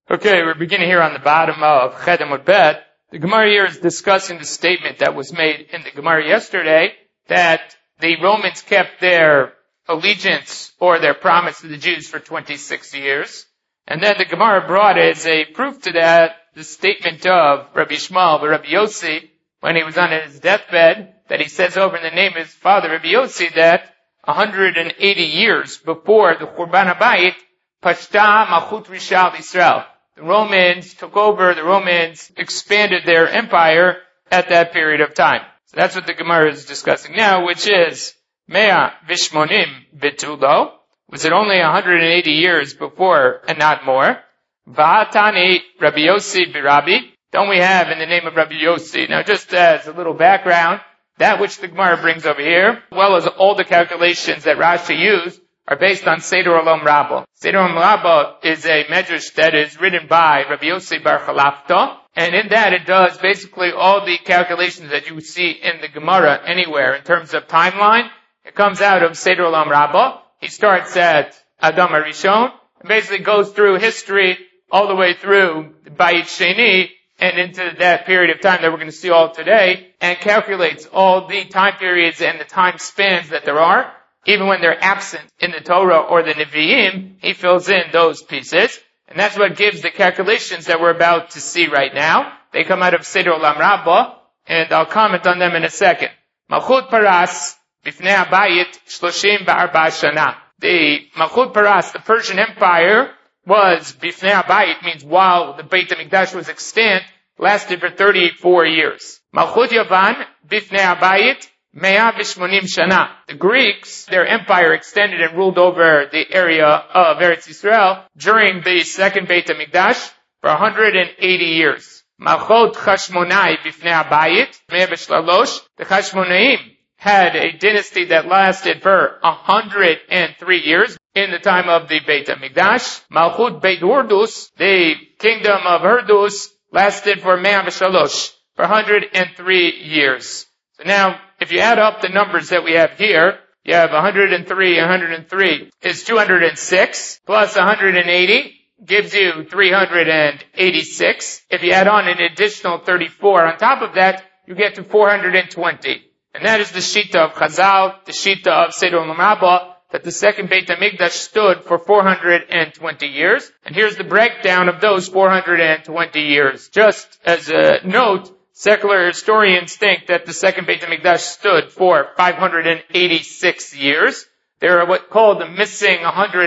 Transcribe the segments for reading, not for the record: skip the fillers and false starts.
Okay, we're beginning here on the bottom of Chet Amud Bet. The Gemara here is discussing the statement that was made in the Gemara yesterday that the Romans kept their allegiance or their promise to the Jews for 26 years. And then the Gemara brought as a proof to that the statement of Rabbi Shmuel, Rabbi Yossi, when he was on his deathbed, that he says over in the name of his father, Rabbi Yossi, that 180 years before the Churban HaBayit, Pashta Malchut Rishal Yisrael. The Romans took over, the Romans expanded their empire at that period of time. So that's what the Gemara is discussing now, which is Mea Vishmonim Bitulo. Was it only 180 years before and not more? Va'atani Rabbi Yossi Birabi. Don't we have in the name of Rabbi Yossi? Now just as a little background, that which the Gemara brings over here, as well as all the calculations that Rashi used, are based on Seder Olam Rabbah. Seder Olam Rabbah is a medrash that is written by Rabbi Yossi Bar Chalafta, and in that it does basically all the calculations that you would see in the Gemara anywhere in terms of timeline. It comes out of Seder Olam Rabbah. He starts at Adam HaRishon, and basically goes through history all the way through Bayit Sheni, and into that period of time that we're going to see all today, and calculates all the time periods and the time spans that there are. Even when they're absent in the Torah or the Nevi'im, he fills in those pieces. And that's what gives the calculations that we're about to see right now. They come out of Seder Olam Rabbah, and I'll comment on them in a second. Malchut Paras, Bifnei HaBayit, 34 Shana. The Malchut Paras, the Persian Empire, was Bifnei HaBayit, means while the Beit HaMikdash was extant, lasted for 34 years. Malchut Yavan, Bifnei HaBayit, 180 Shana. The Greeks, their empire extended and ruled over the area of Eretz Yisrael during the second Beit HaMikdash for 180 years. Malchot Chashmonai Bifnei HaBayit, 103. The Chashmonaim had a dynasty that lasted for 103 years in the time of the Beit HaMikdash. Malchut Beit Hordus, the kingdom of Hordus, lasted for 103, for 103 years. So now, if you add up the numbers that we have here, you have 103 is 206, plus 180 gives you 386. If you add on an additional 34 on top of that, you get to 420. And that is the Shita of Chazal, the Shita of Seder Olam Rabbah, that the second Beit HaMikdash stood for 420 years. And here's the breakdown of those 420 years. Just as a note, secular historians think that the second Beit HaMikdash stood for 586 years. There are what called the missing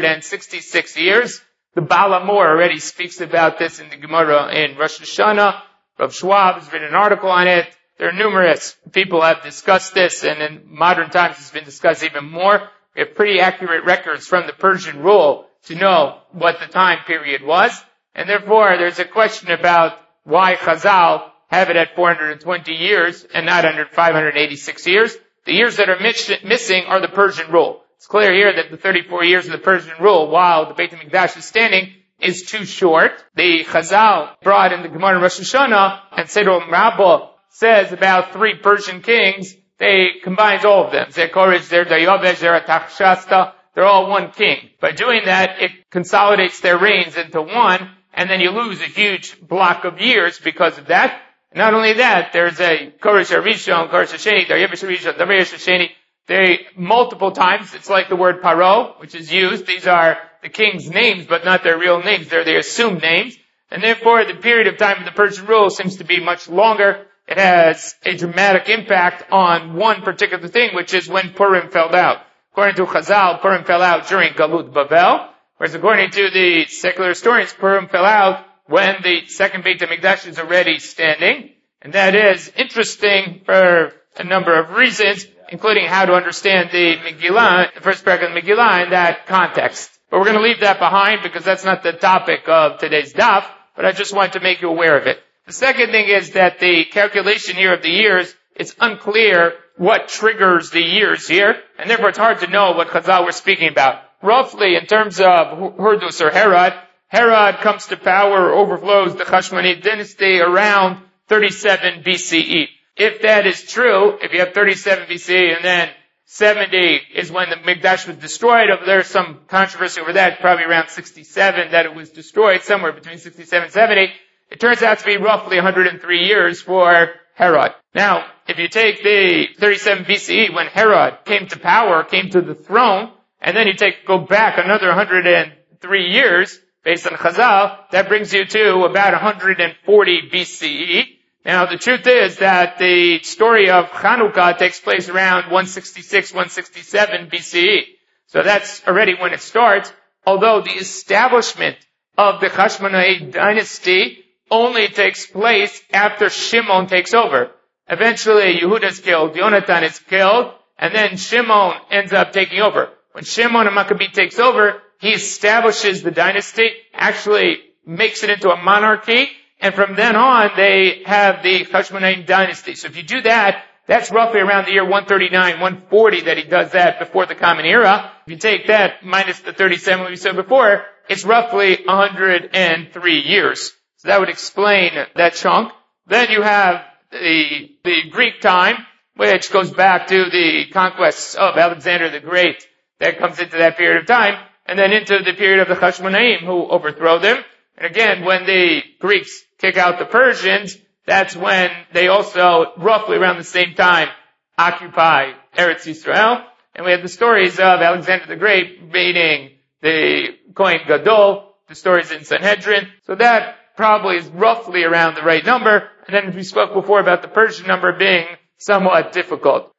166 years. The Baal HaMor already speaks about this in the Gemara in Rosh Hashanah. Rav Schwab has written an article on it. There are numerous people have discussed this, and in modern times it's been discussed even more. We have pretty accurate records from the Persian rule to know what the time period was. And therefore, there's a question about why Chazal have it at 420 years and not under 586 years. The years that are missing are the Persian rule. It's clear here that the 34 years of the Persian rule, while the Beit HaMikdash is standing, is too short. The Chazal brought in the Gemara in Rosh Hashanah, and Seder Olam Rabbah says about 3 Persian kings. They combines all of them. They're Koresh, they're Dayavesh, they're Atachshasta. They're all one king. By doing that, it consolidates their reigns into one, and then you lose a huge block of years because of that. Not only that, there's a Koresh HaRishon, Koresh HaSheni, Daryavesh HaRishon, Daryavesh HaSheni. They, multiple times, it's like the word Paro, which is used. These are the king's names, but not their real names. They're their assumed names. And therefore, the period of time of the Persian rule seems to be much longer. It has a dramatic impact on one particular thing, which is when Purim fell out. According to Chazal, Purim fell out during Galut Bavel, whereas according to the secular historians, Purim fell out when the second Beit HaMikdash is already standing. And that is interesting for a number of reasons, including how to understand the Megillah, the first paragraph of the Megillah in that context. But we're going to leave that behind because that's not the topic of today's daf, but I just wanted to make you aware of it. The second thing is that the calculation here of the years, it's unclear what triggers the years here, and therefore it's hard to know what Chazal we're speaking about. Roughly, in terms of Hordus or Herod, Herod comes to power or overflows the Chashmonid dynasty around 37 BCE. If that is true, if you have 37 BCE and then 70 is when the Mikdash was destroyed. There's some controversy over that, probably around 67 that it was destroyed, somewhere between 67 and 70. It turns out to be roughly 103 years for Herod. Now, if you take the 37 BCE when Herod came to power, came to the throne, and then you go back another 103 years based on Chazal, that brings you to about 140 BCE. Now, the truth is that the story of Chanukah takes place around 166, 167 BCE. So that's already when it starts, although the establishment of the Hashmonaid dynasty only takes place after Shimon takes over. Eventually, Yehuda is killed, Yonatan is killed, and then Shimon ends up taking over. When Shimon and Maccabee takes over, he establishes the dynasty, actually makes it into a monarchy, and from then on, they have the Hashmonaid dynasty. So if you do that, that's roughly around the year 139, 140 that he does that before the Common Era. If you take that minus the 37 we said before, it's roughly 103 years. So that would explain that chunk. Then you have the Greek time, which goes back to the conquests of Alexander the Great. That comes into that period of time, and then into the period of the Hashmonaim who overthrow them. And again, when the Greeks kick out the Persians, that's when they also, roughly around the same time, occupy Eretz Yisrael. And we have the stories of Alexander the Great beating the Kohen Gadol, the stories in Sanhedrin. So that probably is roughly around the right number. And then we spoke before about the Persian number being somewhat difficult.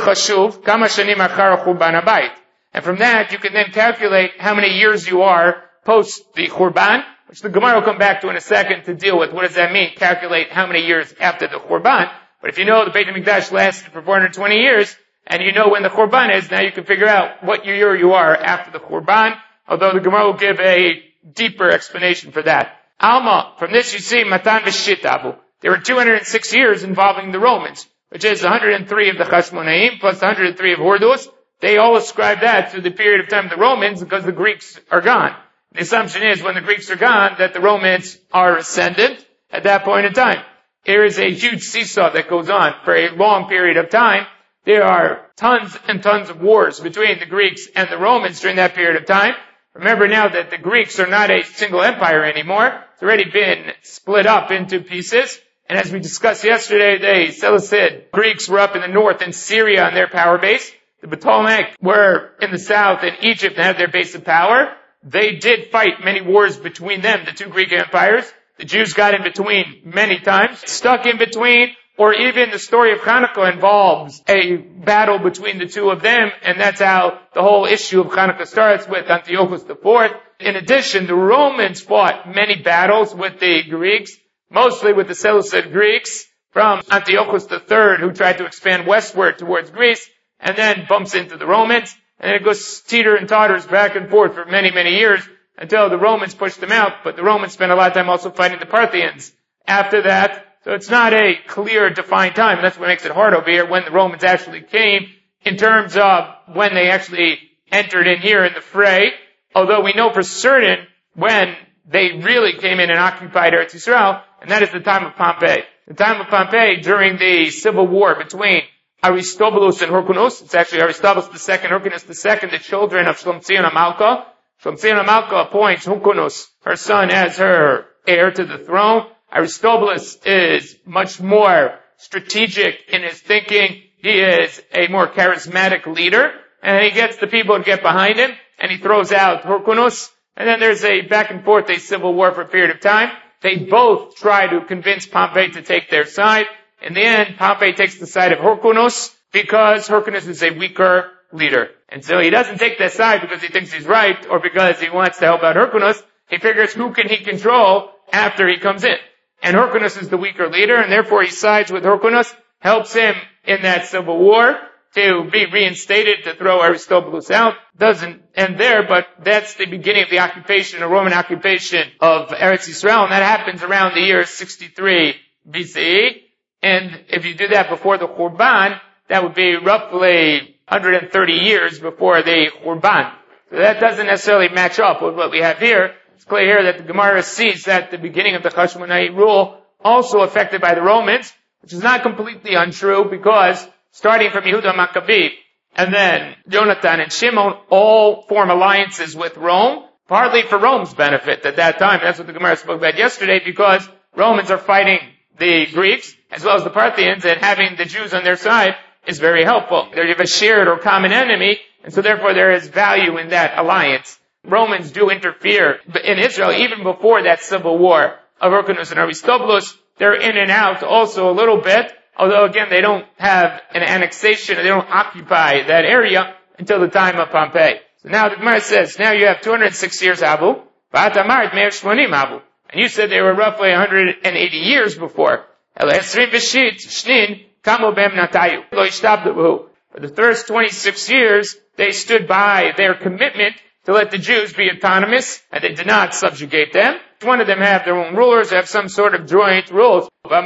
And from that, you can then calculate how many years you are post the Khurban, which the Gemara will come back to in a second to deal with. What does that mean? Calculate how many years after the Khurban. But if you know the Beit HaMikdash lasted for 420 years, and you know when the Khurban is, now you can figure out what year you are after the Khurban, although the Gemara will give a deeper explanation for that. Alma, from this you see Matan v'Shitabu. There were 206 years involving the Romans, which is 103 of the Hashmonaim plus 103 of Hordus. They all ascribe that to the period of time of the Romans because the Greeks are gone. The assumption is when the Greeks are gone that the Romans are ascendant at that point in time. There is a huge seesaw that goes on for a long period of time. There are tons and tons of wars between the Greeks and the Romans during that period of time. Remember now that the Greeks are not a single empire anymore. It's already been split up into pieces. And as we discussed yesterday, the Seleucid Greeks were up in the north in Syria on their power base. The Ptolemaic were in the south in Egypt and had their base of power. They did fight many wars between them, the two Greek empires. The Jews got in between many times, stuck in between, or even the story of Hanukkah involves a battle between the two of them, and that's how the whole issue of Hanukkah starts with Antiochus IV. In addition, the Romans fought many battles with the Greeks, mostly with the Seleucid Greeks, from Antiochus III, who tried to expand westward towards Greece, and then bumps into the Romans, and it goes teeter and totters back and forth for many, many years until the Romans pushed them out, but the Romans spent a lot of time also fighting the Parthians after that. So it's not a clear, defined time, and that's what makes it hard over here when the Romans actually came in terms of when they actually entered in here in the fray, although we know for certain when they really came in and occupied Eretz Yisrael, and that is the time of Pompey. The time of Pompey during the civil war between Aristobulus and Hyrcanus. It's actually Aristobulus II, Hyrcanus II, the children of Shlomtzion Amalka. Shlomtzion Amalka appoints Hyrcanus, her son, as her heir to the throne. Aristobulus is much more strategic in his thinking. He is a more charismatic leader, and he gets the people to get behind him, and he throws out Hyrcanus, and then there's a back and forth, a civil war for a period of time. They both try to convince Pompey to take their side. In the end, Pompey takes the side of Hyrcanus because Hyrcanus is a weaker leader. And so he doesn't take that side because he thinks he's right or because he wants to help out Hyrcanus. He figures who can he control after he comes in. And Hyrcanus is the weaker leader, and therefore he sides with Hyrcanus, helps him in that civil war to be reinstated, to throw Aristobulus out. Doesn't end there, but that's the beginning of the occupation, a Roman occupation of Eretz Yisrael, and that happens around the year 63 BCE. And if you do that before the Khurban, that would be roughly 130 years before the Khurban. So that doesn't necessarily match up with what we have here. It's clear here that the Gemara sees that the beginning of the Hashmonaim rule also affected by the Romans, which is not completely untrue because starting from Yehuda Maccabee, and then Jonathan and Shimon all form alliances with Rome, partly for Rome's benefit at that time. That's what the Gemara spoke about yesterday, because Romans are fighting the Greeks as well as the Parthians, and having the Jews on their side is very helpful. They have a shared or common enemy, and so therefore there is value in that alliance. Romans do interfere in Israel even before that civil war of Hyrcanus and Aristobulus. They're in and out also a little bit, although again they don't have an annexation, they don't occupy that area until the time of Pompey. So now the Gemara says, now you have 206 years Abu, V'atamart me'er shmonim Abu. And you said they were roughly 180 years before. For the first 26 years, they stood by their commitment to let the Jews be autonomous, and they did not subjugate them. One of them have their own rulers, have some sort of joint rules.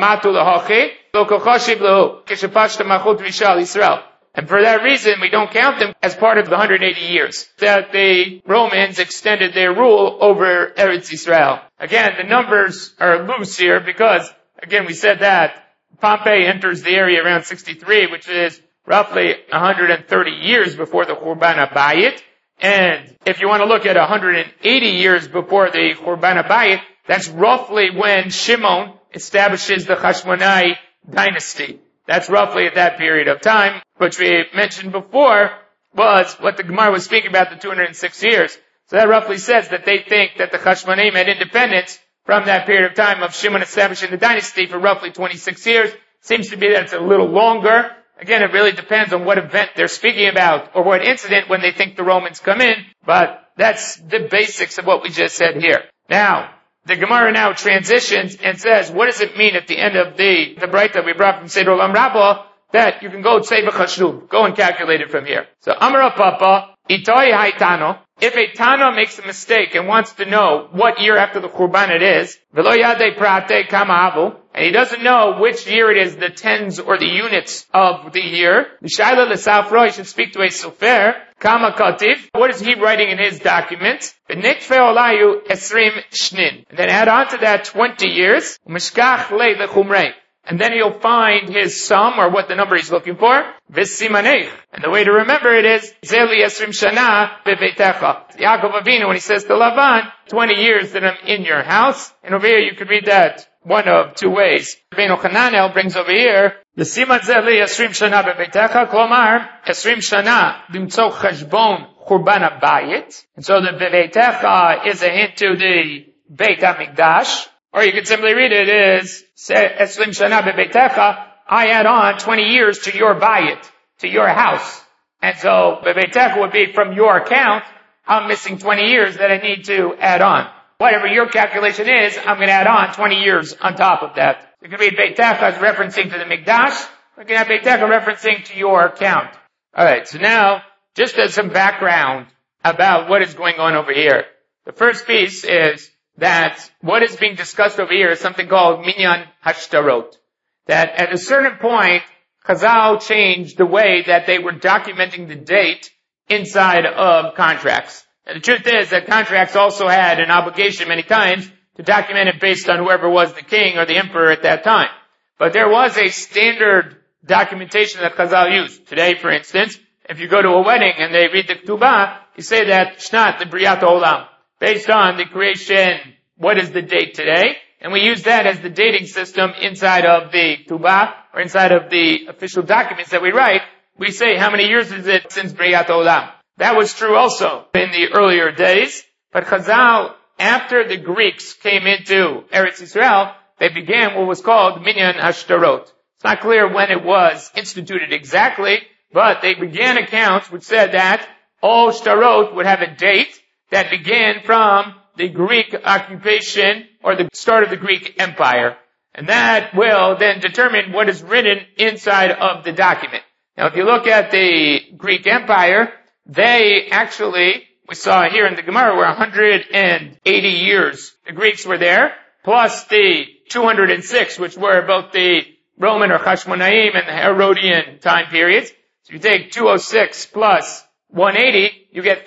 And for that reason, we don't count them as part of the 180 years that the Romans extended their rule over Eretz Yisrael. Again, the numbers are loose here because, again, we said that Pompey enters the area around 63, which is roughly 130 years before the Churban HaBayit. And if you want to look at 180 years before the Churban HaBayit, that's roughly when Shimon establishes the Hashmonai dynasty. That's roughly at that period of time, which we mentioned before was what the Gemara was speaking about, the 206 years. So that roughly says that they think that the Hashmonaim had independence from that period of time of Shimon establishing the dynasty for roughly 26 years. Seems to be that it's a little longer. Again, it really depends on what event they're speaking about or what incident when they think the Romans come in, but that's the basics of what we just said here. Now, the Gemara now transitions and says, what does it mean at the end of the Braita we brought from Seder Olam Rabbah, that you can go say v'chashuv, go and calculate it from here. So, Amar Papa, itoi haitano, if a Tana makes a mistake and wants to know what year after the Churban it is, v'lo yadei prate kama avu, and he doesn't know which year it is, the tens or the units of the year, Mishaila l'safro, he should speak to a sofer, kama kativ, what is he writing in his documents? V'nikfe olayu esrim shnin. And then add on to that 20 years, mishkach le l'chumrei. And then he'll find his sum, or what the number he's looking for, v'simanech. And the way to remember it is, zeli esrim shana beveitecha. Yaakov Avinu, when he says to Lavan, 20 years that I'm in your house. And over here you could read that one of two ways. Rabbeinu Hananel brings over here, v'siman zeli esrim shana beveitecha, klomar, esrim shana limtzo cheshbon churban habayit. And so the beveitecha is a hint to the Beit HaMikdash. Or you could simply read it as, Esrim Shana Bebeitecha, I add on 20 years to your bayit, to your house. And so, Bebeitecha would be from your account, I'm missing 20 years that I need to add on. Whatever your calculation is, I'm going to add on 20 years on top of that. You can read Beitecha as referencing to the Mikdash, you can have Beitecha referencing to your account. Alright, so now, just as some background about what is going on over here. The first piece is that what is being discussed over here is something called Minyan Hashtarot. That at a certain point, Chazal changed the way that they were documenting the date inside of contracts. And the truth is that contracts also had an obligation many times to document it based on whoever was the king or the emperor at that time. But there was a standard documentation that Chazal used. Today, for instance, if you go to a wedding and they read the Ketubah, you say that Shnat the Briat Olam. Based on the creation, what is the date today? And we use that as the dating system inside of the Ketubah, or inside of the official documents that we write. We say, how many years is it since Briat Olam? That was true also in the earlier days. But Chazal, after the Greeks came into Eretz Yisrael, they began what was called Minyan Hashtarot. It's not clear when it was instituted exactly, but they began accounts which said that all Shtarot would have a date that began from the Greek occupation or the start of the Greek Empire. And that will then determine what is written inside of the document. Now if you look at the Greek Empire, they actually, we saw here in the Gemara, were 180 years. The Greeks were there, plus the 206, which were both the Roman or Hashmonaim and the Herodian time periods. So you take 206 plus 180, you get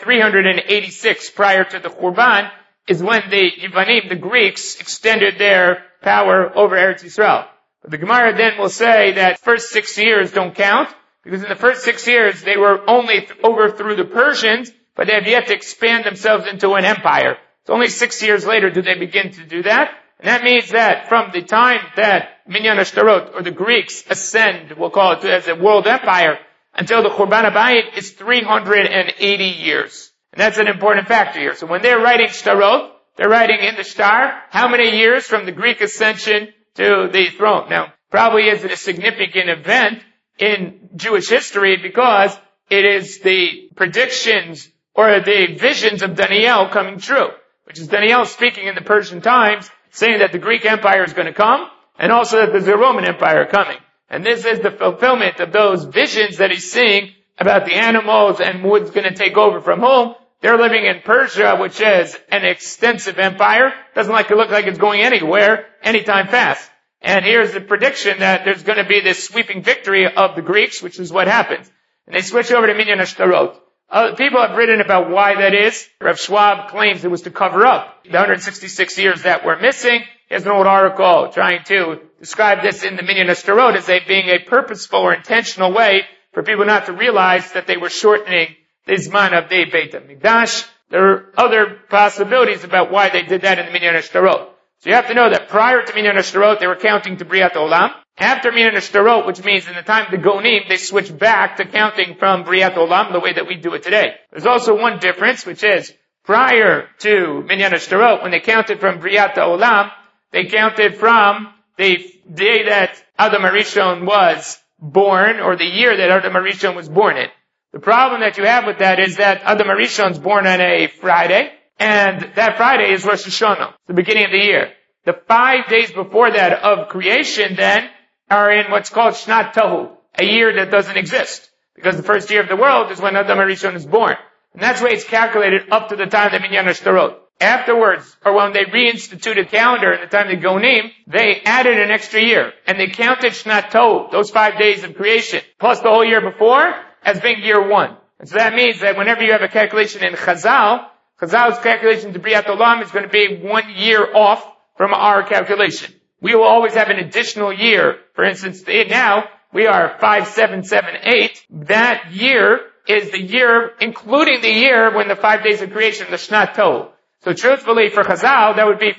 386 prior to the Churban, is when the Yevanim, the Greeks, extended their power over Eretz Yisrael. But the Gemara then will say that first 6 years don't count, Because in the first 6 years, they were only overthrew the Persians, but they have yet to expand themselves into an empire. It's only 6 years later do they begin to do that. And that means that from the time that Minyan Hashtarot, or the Greeks, ascend, we'll call it as a world empire, until the Churban HaBayit is 380 years. And that's an important factor here. So when they're writing Shtarot, they're writing in the Shtar, how many years from the Greek ascension to the throne. Now, probably isn't a significant event in Jewish history because it is the predictions or the visions of Daniel coming true, which is Daniel speaking in the Persian times, saying that the Greek Empire is going to come, and also that there's a Roman Empire coming. And this is the fulfillment of those visions that he's seeing about the animals and what's going to take over from whom. They're living in Persia, which is an extensive empire. Doesn't look like it's going anywhere anytime fast. And here's the prediction that there's going to be this sweeping victory of the Greeks, which is what happens. And they switch over to Minyan Hashtarot. People have written about why that is. Rav Schwab claims it was to cover up the 166 years that were missing. Here's an old article trying to describe this in the Minyan Hashtarot as being a purposeful or intentional way for people not to realize that they were shortening the Zman of the Beit HaMikdash. There are other possibilities about why they did that in the Minyan Hashtarot. So you have to know that prior to Minyan Hashtarot, they were counting to Briat Olam. After Minyan Hashtarot, which means in the time of the Gonim, they switched back to counting from Briat Olam the way that we do it today. There's also one difference, which is prior to Minyan Hashtarot, when they counted from Briat Olam, they counted from the day that Adam HaRishon was born, or the year that Adam HaRishon was born in. The problem that you have with that is that Adam HaRishon is born on a Friday, and that Friday is Rosh Hashanah, the beginning of the year. The 5 days before that of creation then are in what's called Shnat Tohu, a year that doesn't exist. Because the first year of the world is when Adam HaRishon is born. And that's the way it's calculated up to the time of Minyan Hashtarot. Afterwards, or when they reinstituted calendar in the time of the Gonim, they added an extra year. And they counted Shnat Tohu, those 5 days of creation, plus the whole year before, as being year 1. And so that means that whenever you have a calculation in Chazal's calculation to Briat Olam is going to be 1 year off from our calculation. We will always have an additional year. For instance, now we are 5778. That year is the year, including the year when the 5 days of creation, the Shnat Tohu. So truthfully, for Chazal, that would be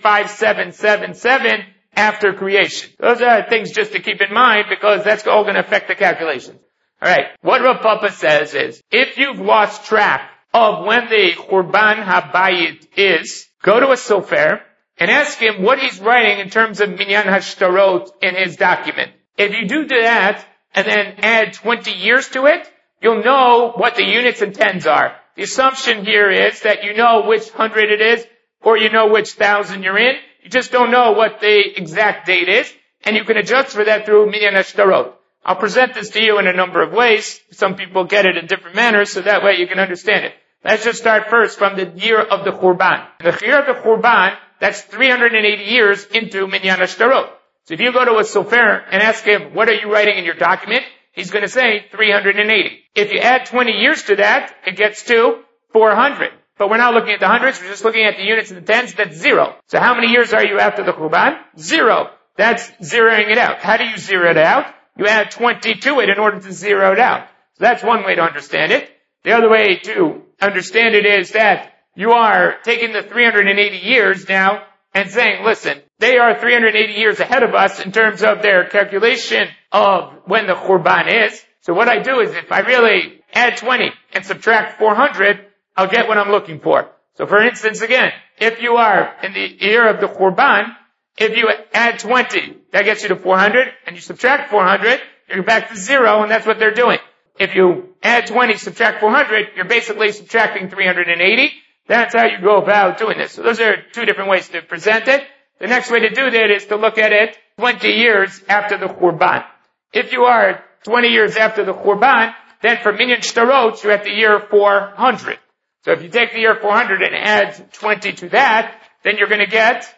5777 after creation. Those are things just to keep in mind because that's all going to affect the calculations. Alright, what Rav Papa says is, if you've lost track of when the Churban HaBayit is, go to a sofer and ask him what he's writing in terms of Minyan Hashtarot in his document. If you do that and then add 20 years to it, you'll know what the units and tens are. The assumption here is that you know which hundred it is, or you know which thousand you're in. You just don't know what the exact date is, and you can adjust for that through Minyan Hashtarot. I'll present this to you in a number of ways. Some people get it in different manners, so that way you can understand it. Let's just start first from the year of the Churban. The year of the Churban, that's 380 years into Minyan Hashtarot. So if you go to a sofer and ask him, what are you writing in your document? He's going to say 380. If you add 20 years to that, it gets to 400. But we're not looking at the hundreds, we're just looking at the units and the tens, that's 0. So how many years are you after the Churban? 0. That's zeroing it out. How do you zero it out? You add 20 to it in order to zero it out. So that's one way to understand it. The other way to understand it is that you are taking the 380 years now and saying, listen, they are 380 years ahead of us in terms of their calculation of when the Churban is. So what I do is if I really add 20 and subtract 400, I'll get what I'm looking for. So for instance, again, if you are in the year of the Churban, if you add 20, that gets you to 400, and you subtract 400, you're back to 0, and that's what they're doing. If you add 20, subtract 400, you're basically subtracting 380. That's how you go about doing this. So those are two different ways to present it. The next way to do that is to look at it 20 years after the Churban. If you are 20 years after the Churban, then for Minyan Shtarot, you're at the year 400. So if you take the year 400 and add 20 to that, then you're going to get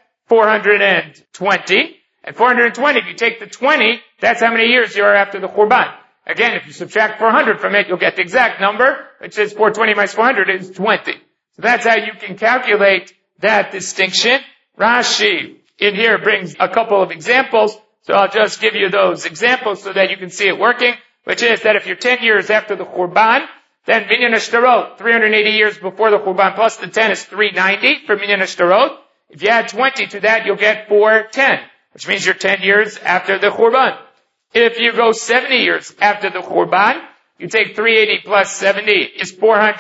420. And 420, if you take the 20, that's how many years you are after the Churban. Again, if you subtract 400 from it, you'll get the exact number, which is 420 minus 400 is 20. So that's how you can calculate that distinction. Rashi in here brings a couple of examples, so I'll just give you those examples so that you can see it working. which is that if you're 10 years after the Churban, then Minyan HaShtarot, 380 years before the Churban, plus the 10 is 390 for Minyan HaShtarot. If you add 20 to that, you'll get 410, which means you're 10 years after the Churban. If you go 70 years after the Churban, you take 380 plus 70 is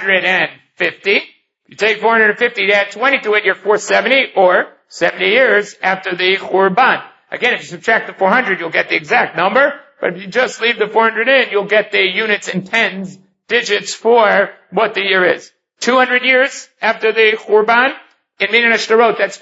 450. You take 450 to add 20 to it, you're 470, or 70 years after the Churban. Again, if you subtract the 400, you'll get the exact number, but if you just leave the 400 in, you'll get the units and tens, digits for what the year is. 200 years after the Churban, in Minyan HaShtarot, that's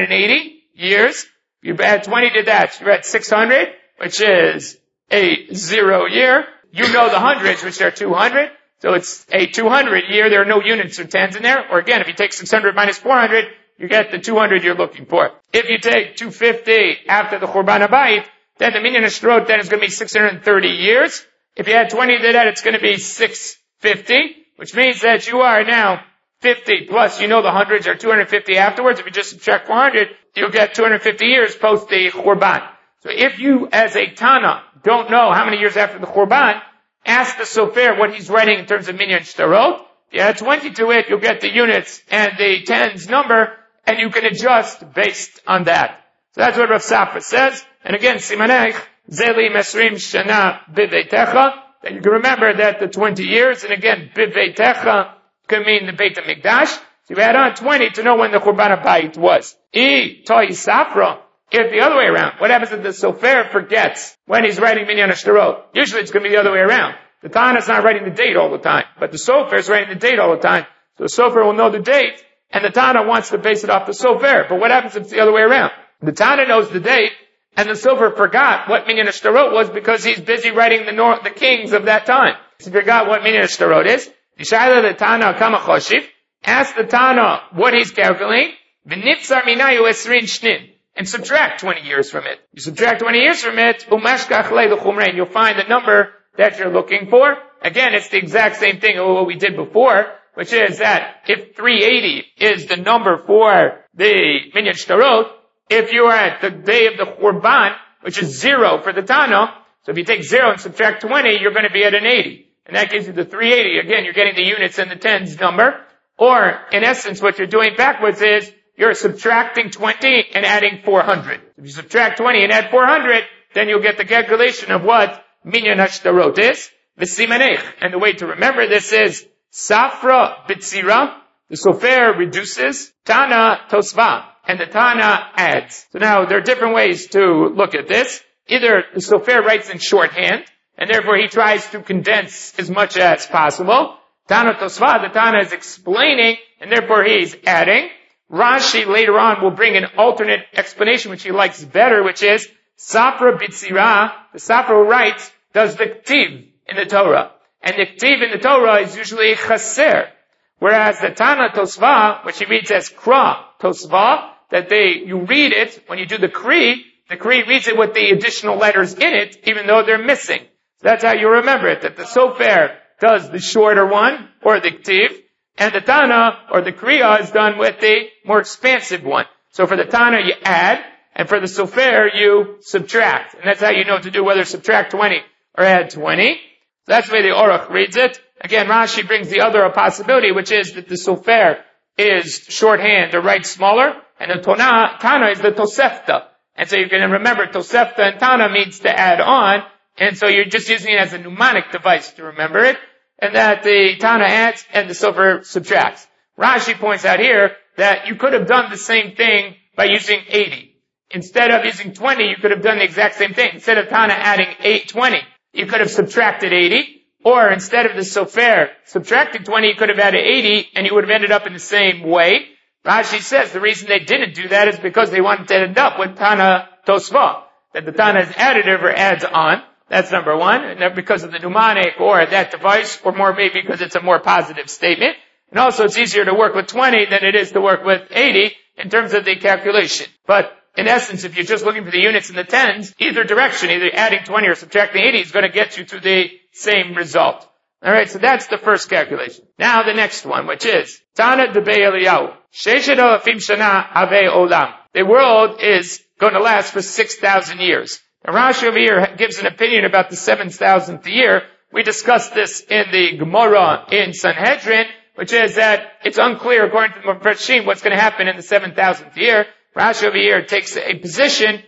580 years. You add 20 to that, you're at 600, which is a 0 year. You know the hundreds, which are 200. So it's a 200 year. There are no units or tens in there. Or again, if you take 600 minus 400, you get the 200 you're looking for. If you take 250 after the Churban HaBayit, then the Minyan HaShtarot then is going to be 630 years. If you add 20 to that, it's going to be 650, which means that you are now 50 plus, you know the hundreds are 250 afterwards. If you just subtract 400, you'll get 250 years post the Churban. So if you, as a Tana, don't know how many years after the Churban, ask the Sofer what he's writing in terms of Minyan HaShtarot. If you add 20 to it, you'll get the units and the tens number, and you can adjust based on that. So that's what Rav Safra says. And again, Simanech, Zeli Mesrim Shana Biveitecha, that you can remember that the 20 years, and again, Biveitecha could mean the Beit HaMikdash. So you add on 20 to know when the Churban HaBayit was. Toi Safra, if the other way around, what happens if the Sofer forgets when he's writing Minyan HaShtarot? Usually it's going to be the other way around. The Tana's not writing the date all the time, but the Sofer is writing the date all the time. So the Sofer will know the date, and the Tana wants to base it off the Sofer. But what happens if it's the other way around? The Tana knows the date, and the Sofer forgot what Minyan HaShtarot was because he's busy writing the kings of that time. He forgot what Minyan HaShtarot is. Yishayla the Tana kama choshiv. Ask the Tana what he's calculating. V'nitzar minayu esrin shnin. And subtract 20 years from it. You subtract 20 years from it, umashkach le l'chumrein. You'll find the number that you're looking for. Again, it's the exact same thing of what we did before, which is that if 380 is the number for the Minyan HaShtarot, if you are at the day of the Churban, which is 0 for the Tana, so if you take 0 and subtract 20, you're going to be at an 80. And that gives you the 380. Again, you're getting the units and the tens number. Or, in essence, what you're doing backwards is, you're subtracting 20 and adding 400. If you subtract 20 and add 400, then you'll get the calculation of what Minyan HaShtarot is. V'simanech. And the way to remember this is, Safra B'tzira, the Sofer reduces, Tana Tosva, and the Tana adds. So now, there are different ways to look at this. Either the Sofer writes in shorthand, and therefore he tries to condense as much as possible. Tana Tosva, the Tana is explaining, and therefore he's adding. Rashi later on will bring an alternate explanation which he likes better, which is Safra B'tzira, the Safra writes, does the Ktiv in the Torah. And the Ktiv in the Torah is usually Chaser. Whereas the Tana Tosva, which he reads as Kra Tosva, that you read it, when you do the Kri reads it with the additional letters in it, even though they're missing. So that's how you remember it, that the Sofer does the shorter one, or the Ktiv, and the Tana, or the Kriya, is done with the more expansive one. So for the Tana, you add, and for the Sofer, you subtract. And that's how you know what to do, whether subtract 20 or add 20. So that's the way the Orach reads it. Again, Rashi brings the other possibility, which is that the Sofer is shorthand or writes smaller, and the Tana is the Tosefta. And so you can remember Tosefta and Tana means to add on, and so you're just using it as a mnemonic device to remember it. And that the Tana adds and the Sofer subtracts. Rashi points out here that you could have done the same thing by using 80. Instead of using 20, you could have done the exact same thing. Instead of Tana adding 20, you could have subtracted 80. Or instead of the Sofer subtracting 20, you could have added 80, and you would have ended up in the same way. Rashi says the reason they didn't do that is because they wanted to end up with Tana Tosva, that the Tana is additive or adds on. That's number one, and because of the mnemonic or that device, or more maybe because it's a more positive statement. And also it's easier to work with 20 than it is to work with 80 in terms of the calculation. But in essence, if you're just looking for the units and the tens, either direction, either adding 20 or subtracting 80 is going to get you to the same result. Alright, so that's the first calculation. Now the next one, which is, Tana Debei Eliyahu, Sheshet Alafim Shana Ave Olam. The world is going to last for 6,000 years. And Rashi over here gives an opinion about the 7,000th year. We discussed this in the Gemara in Sanhedrin, which is that it's unclear according to the Mefarshim what's going to happen in the 7,000th year. Rashi over here takes a position,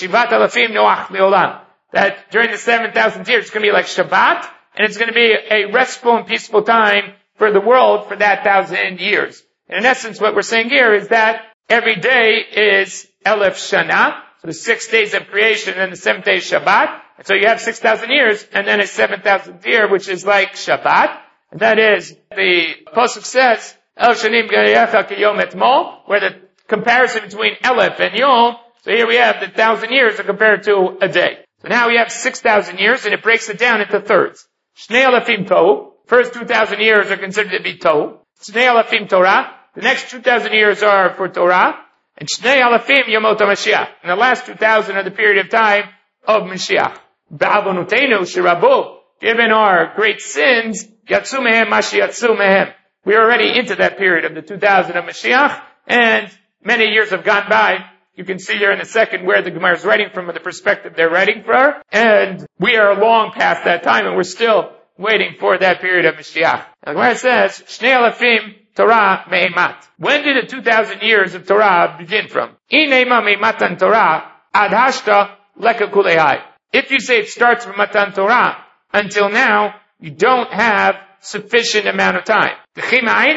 that during the 7,000th year it's going to be like Shabbat, and it's going to be a restful and peaceful time for the world for that 1,000 years. And in essence, what we're saying here is that every day is Elef Shana, so the 6 days of creation, and then the 7th day is Shabbat. And so you have 6,000 years, and then a 7,000th year, which is like Shabbat. And that is, the Pasuk says, El Shanim Gayecha Kiyom Etmol, where the comparison between Elef and Yom, so here we have the 1,000 years are compared to a day. So now we have 6,000 years, and it breaks it down into thirds. Shnei Elefim Tohu, first 2,000 years are considered to be Tohu. Shnei Elefim Torah, the next 2,000 years are for Torah. And Shnei Elefim Yomot HaMashiach, and the last 2,000 are the period of time of Mashiach. Ba'avonutenu shirabu, given our great sins, yatsu mehem mashi yatsu mehem. We are already into that period of the 2,000 of Mashiach, and many years have gone by. You can see here in a second where the Gemara is writing from the perspective they're writing for, and we are long past that time, and we're still waiting for that period of Mashiach. The Gemara says, Shnei Elefim Torah me'imat. When did the 2,000 years of Torah begin from? Ineima me'imatan Torah ad hashta leka kulehai. If you say it starts from Matan Torah until now, you don't have sufficient amount of time. If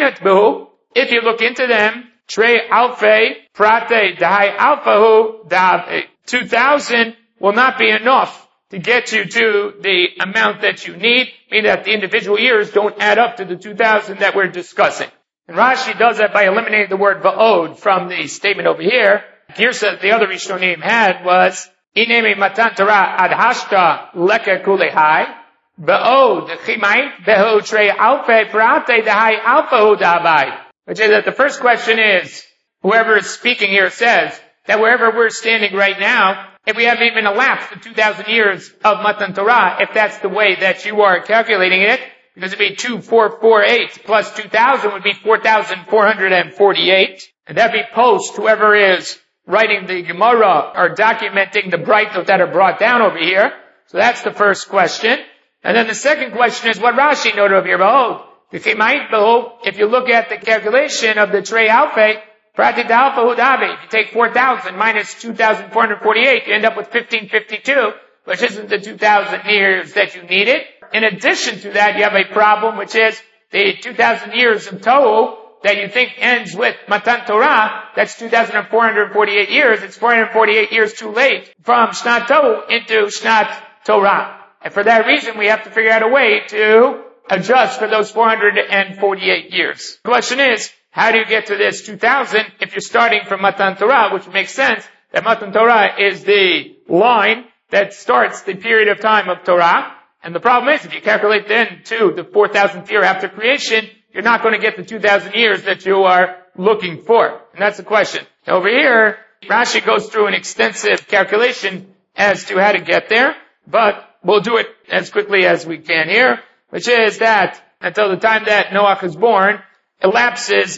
you look into them, Trei Alfei Prate Dahai Alfahu Dave. 2,000 will not be enough to get you to the amount that you need, meaning that the individual years don't add up to the 2,000 that we're discussing. And Rashi does that by eliminating the word va'od from the statement over here. Girsa, the other Rishonim had was, Inemi matan Torah ad hashta leka kulehai, va'od chimai behu trei alfe prate dahai alfahu dabai. Which is that the first question is, whoever is speaking here says that wherever we're standing right now, if we have even elapsed the 2,000 years of Matan Torah, if that's the way that you are calculating it, because it'd be 2,448 plus 2,000 would be 4,448. And that'd be post whoever is writing the Gemara or documenting the braytot that are brought down over here. So that's the first question. And then the second question is what Rashi noted over here. Behold, if you look at the calculation of the Trei Alfei, Pratit Alpha Hudabi, if you take 4,000 minus 2,448, you end up with 1,552, which isn't the 2,000 years that you needed. In addition to that, you have a problem, which is the 2,000 years of Tohu that you think ends with Matan Torah. That's 2,448 years. It's 448 years too late from Shnat Tohu into Shnat Torah. And for that reason, we have to figure out a way to adjust for those 448 years. The question is, how do you get to this 2,000 if you're starting from Matan Torah, which makes sense that Matan Torah is the line that starts the period of time of Torah. And the problem is, if you calculate then to the 4,000th year after creation, you're not going to get the 2,000 years that you are looking for. And that's the question. Over here, Rashi goes through an extensive calculation as to how to get there, but we'll do it as quickly as we can here, which is that until the time that Noach is born, elapses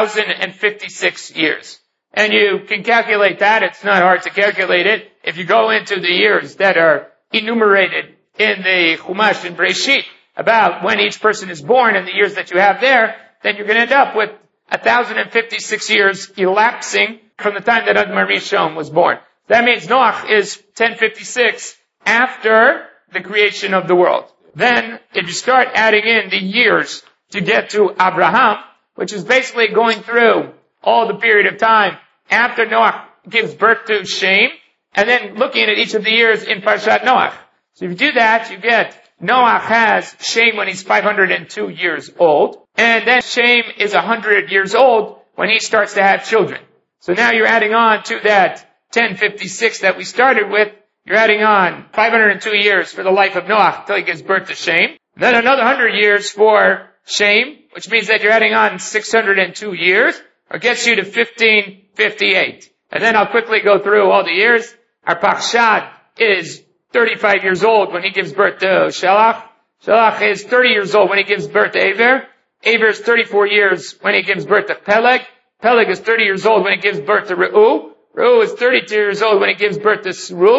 1,056 years. And you can calculate that. It's not hard to calculate it. If you go into the years that are enumerated in the Chumash and Breshit about when each person is born and the years that you have there, then you're going to end up with 1,056 years elapsing from the time that Admar Rishon was born. That means Noach is 1056 after the creation of the world. Then, if you start adding in the years to get to Abraham, which is basically going through all the period of time after Noach gives birth to Shem, and then looking at each of the years in Parshat Noach. So if you do that, you get Noach has Shem when he's 502 years old, and then Shem is 100 years old when he starts to have children. So now you're adding on to that 1056 that we started with, you're adding on 502 years for the life of Noach until he gives birth to Shem. Then another 100 years for Shem, which means that you're adding on 602 years, or gets you to 1558. And then I'll quickly go through all the years. Arpachshad is 35 years old when he gives birth to Shelach. Shelach is 30 years old when he gives birth to Aver. Aver is 34 years when he gives birth to Peleg. Peleg is 30 years old when he gives birth to Reu. Reu is 32 years old when he gives birth to Serug.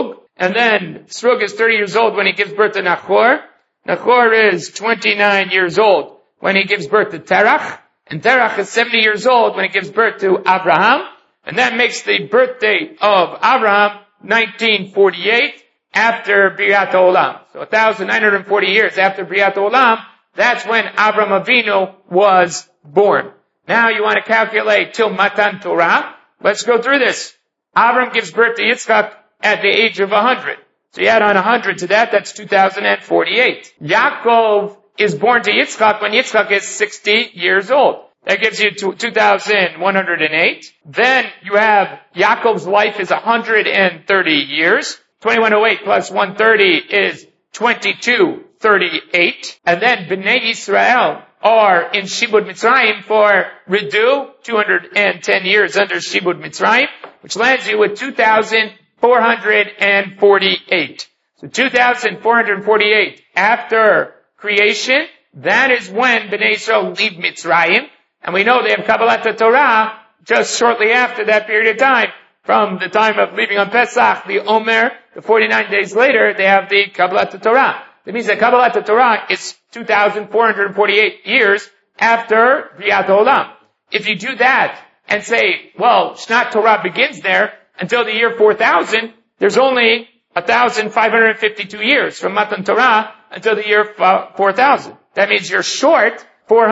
And then Srug is 30 years old when he gives birth to Nachor. Nachor is 29 years old when he gives birth to Terach. And Terach is 70 years old when he gives birth to Abraham. And that makes the birth date of Abraham 1948 after Biyat Olam. So 1,940 years after Biyat Olam, that's when Abraham Avinu was born. Now you want to calculate till Matan Torah. Let's go through this. Abraham gives birth to Yitzchak at the age of 100. So you add on 100 to that, that's 2,048. Yaakov is born to Yitzchak when Yitzchak is 60 years old. That gives you 2,108. Then you have Yaakov's life is 130 years. 2108 plus 130 is 2238. And then Bnei Yisrael are in Shibud Mitzrayim for Ridu, 210 years under Shibud Mitzrayim, which lands you with 2,448. So 2,448 after creation, that is when Bnei Yisrael leave Mitzrayim. And we know they have Kabbalat Torah just shortly after that period of time. From the time of leaving on Pesach, the Omer, the 49 days later, they have the Kabbalat Torah. That means that Kabbalat Torah is 2,448 years after Biyat Olam. If you do that and say, well, Shnat Torah begins there until the year 4000, there's only 1,552 years from Matan Torah until the year 4000. That means you're short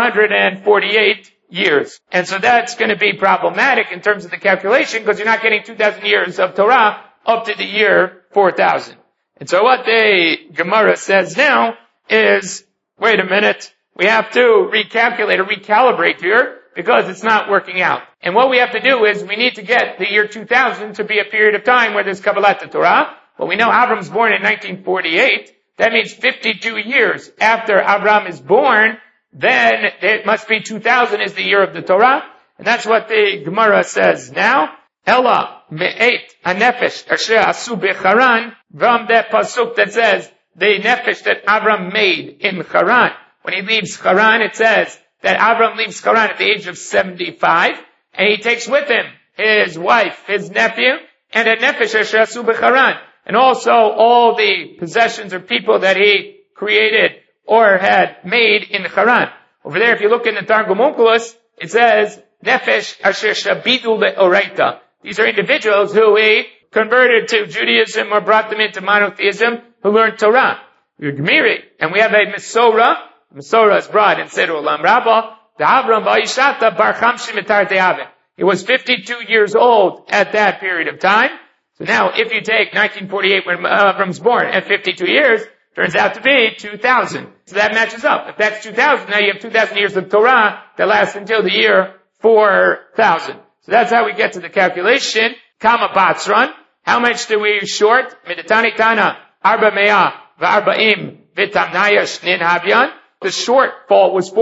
448 years. And so that's going to be problematic in terms of the calculation because you're not getting 2,000 years of Torah up to the year 4000. And so what the Gemara says now is, wait a minute, we have to recalculate or recalibrate here because it's not working out. And what we have to do is we need to get the year 2000 to be a period of time where there's Kabbalat Torah. Well, we know Avram's born in 1948. That means 52 years after Avram is born, then it must be 2000 is the year of the Torah. And that's what the Gemara says now. Ella me'et hanefesh asher asu becharan, from that pasuk that says the nefesh that Avram made in Haran. When he leaves Haran, it says that Avram leaves Haran at the age of 75, and he takes with him his wife, his nephew, and a nefesh asher asu becharan, and also all the possessions or people that he created or had made in Haran. Over there, if you look in the Targum Onkelos, it says, Nefesh asher shabidu le'oraita. These are individuals who he converted to Judaism or brought them into monotheism, who learned Torah. Gemiri, and we have a Mesorah. Mesorah is brought in Seder Olam Rabbah. The Avram Vayishata Bar Chamshim Etar De'avim. He was 52 years old at that period of time. So now, if you take 1948 when Avram's born at 52 years, turns out to be 2000. So that matches up. If that's 2000, now you have 2000 years of Torah that lasts until the year 4000. So that's how we get to the calculation. Kama Batzran. How much do we short? Midatani Tana, Arba Mea, V'arba'im, V'tamnaya Shnin Havyan. The shortfall was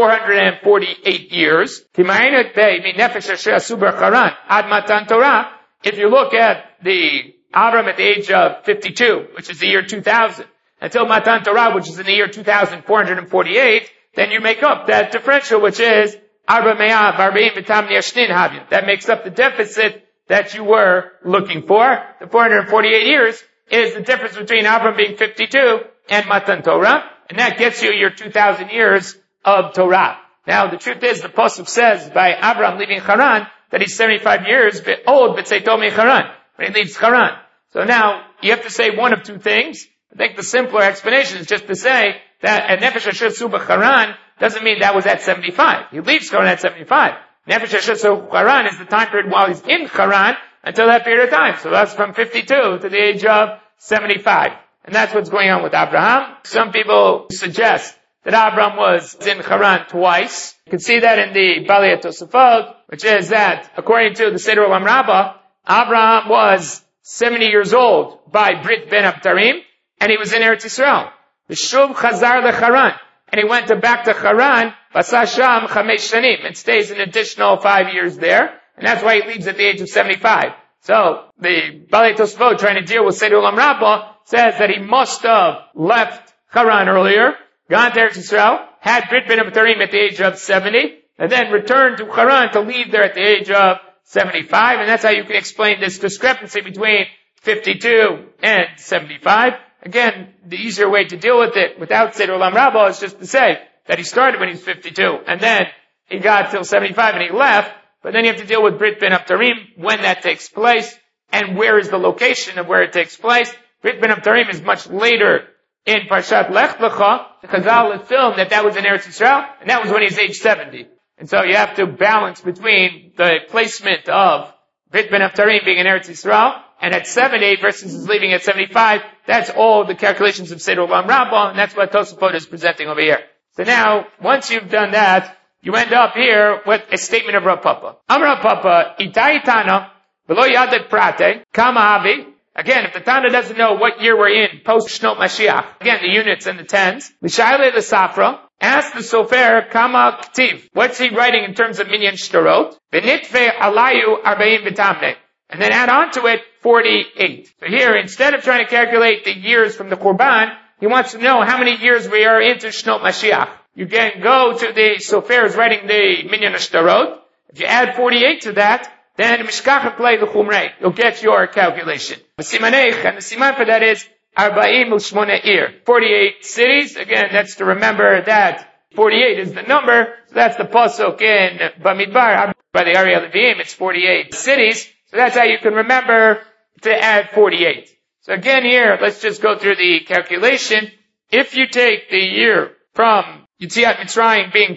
448 years. Kimayinut Bey, Minefesh Asher Asubar Charan, Ad Matan Torah. If you look at the Avram at the age of 52, which is the year 2000, until Matan Torah, which is in the year 2448, then you make up that differential, which is Arba Me'ah V'arba'im V'tamnaya Shnin Havyan. That makes up the deficit that you were looking for. The 448 years is the difference between Avram being 52 and Matan Torah, and that gets you your 2,000 years of Torah. Now, the truth is, the pasuk says by Avram leaving Haran that he's 75 years old, but say Tomei Haran, when he leaves Haran. So now, you have to say one of two things. I think the simpler explanation is just to say that a Nefesh Asher Suba Haran doesn't mean that was at 75. He leaves Haran at 75. Nefesh Asher Suba Haran is the time period while he's in Haran until that period of time. So that's from 52 to the age of 75. And that's what's going on with Abraham. Some people suggest that Abraham was in Haran twice. You can see that in the Balei Tosafot, which is that, according to the Seder Olam Rabbah, Abraham was 70 years old by Brit Ben Abtarim, and he was in Eretz Yisrael. The Shuv Chazar LeCharan, and he went back to Haran, Basasham Chamesh Shanim, and stays an additional 5 years there, and that's why he leaves at the age of 75. So, the Balei Tosafot, trying to deal with Seder Olam Rabbah, says that he must have left Haran earlier, gone to Eretz Yisrael, had Brit Ben Abtarim at the age of 70, and then returned to Haran to leave there at the age of 75, and that's how you can explain this discrepancy between 52 and 75. Again, the easier way to deal with it without Seder Olam Rabbah is just to say that he started when he was 52, and then he got till 75 and he left, but then you have to deal with Brit Ben Abtarim, when that takes place, and where is the location of where it takes place. Brit Ben Abtarim is much later in Parshat Lech Lecha. The Chazal filmed that was in Eretz Yisrael, and that was when he's age 70. And so you have to balance between the placement of Brit Ben Abtarim being in Eretz Yisrael, and at 70 versus his leaving at 75. That's all the calculations of Seder Olam Rabbah, and that's what Tosafot is presenting over here. So now, once you've done that, you end up here with a statement of Rav Papa. Am Rav Papa, Itai Tana, V'lo Yadek Prate, Kama Avi. Again, if the Tana doesn't know what year we're in, post Shnot Mashiach, again, the units and the tens, L'shayle L'safra, ask the Sofer, Kama Ktiv. What's he writing in terms of Minyan Shtarot? V'nitve Alayu Arbaim B'tamne. And then add on to it 48. So here, instead of trying to calculate the years from the Korban, he wants to know how many years we are into Shnot Mashiach. You can go to the Sofer is writing the Minyan Shtarot. If you add 48 to that, then Mishkach Play the Chumrei. You'll get your calculation. The Simanech, and the Siman for that is Arba'im U'Shmone'ir. 48 cities. Again, that's to remember that 48 is the number. So that's the pasuk in Bamidbar. By the Ari Leviim, it's 48 cities. So that's how you can remember to add 48. So again here, let's just go through the calculation. If you take the year from Yetziat Mitzrayim being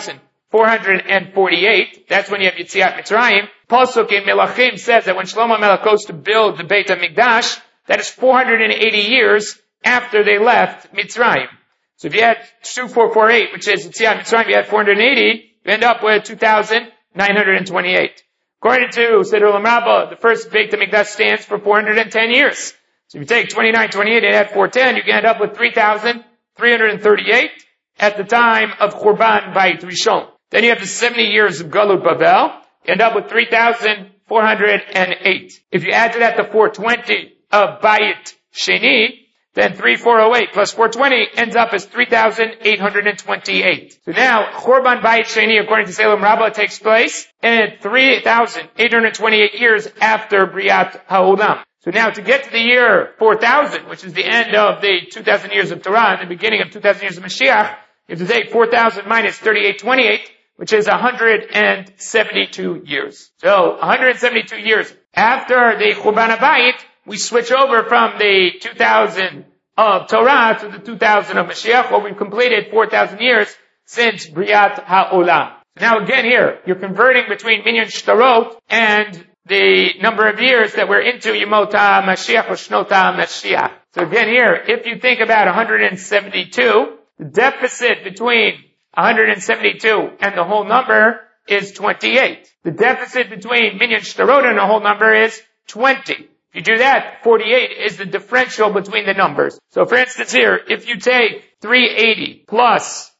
2,448, that's when you have Yetziat Mitzrayim. Pasuk in Melachim says that when Shlomo Melech goes to build the Beit HaMikdash, that is 480 years after they left Mitzrayim. So if you add 2,448, which is Yetziat Mitzrayim, you add 480, you end up with 2,928. According to Seder Olam Rabbah, the first Beit HaMikdash stands for 410 years. So if you take 2928 and add 410, you can end up with 3,338 at the time of Churban Bayit Rishon. Then you have the 70 years of Galut Babel. You end up with 3,408. If you add to that the 420 of Bayit Sheni, then 3,408 plus 420 ends up as 3,828. So now, Churban Bayit Sheni, according to Seder Olam Rabbah, takes place in 3,828 years after Briat HaOlam. So now, to get to the year 4,000, which is the end of the 2,000 years of Torah and the beginning of 2,000 years of Mashiach, you have to take 4,000 minus 3,828, which is 172 years. So, 172 years after the Churban HaBayit, we switch over from the 2,000 of Torah to the 2,000 of Mashiach, where we've completed 4,000 years since Briat HaOlam. Now again here, you're converting between Minyan Shtarot and the number of years that we're into Yemot HaMashiach or Shnot HaMashiach. So again here, if you think about 172, the deficit between 172 and the whole number is 28. The deficit between Minyan Shtarot and the whole number is 20. If you do that, 48 is the differential between the numbers. So for instance here, if you take 380 plus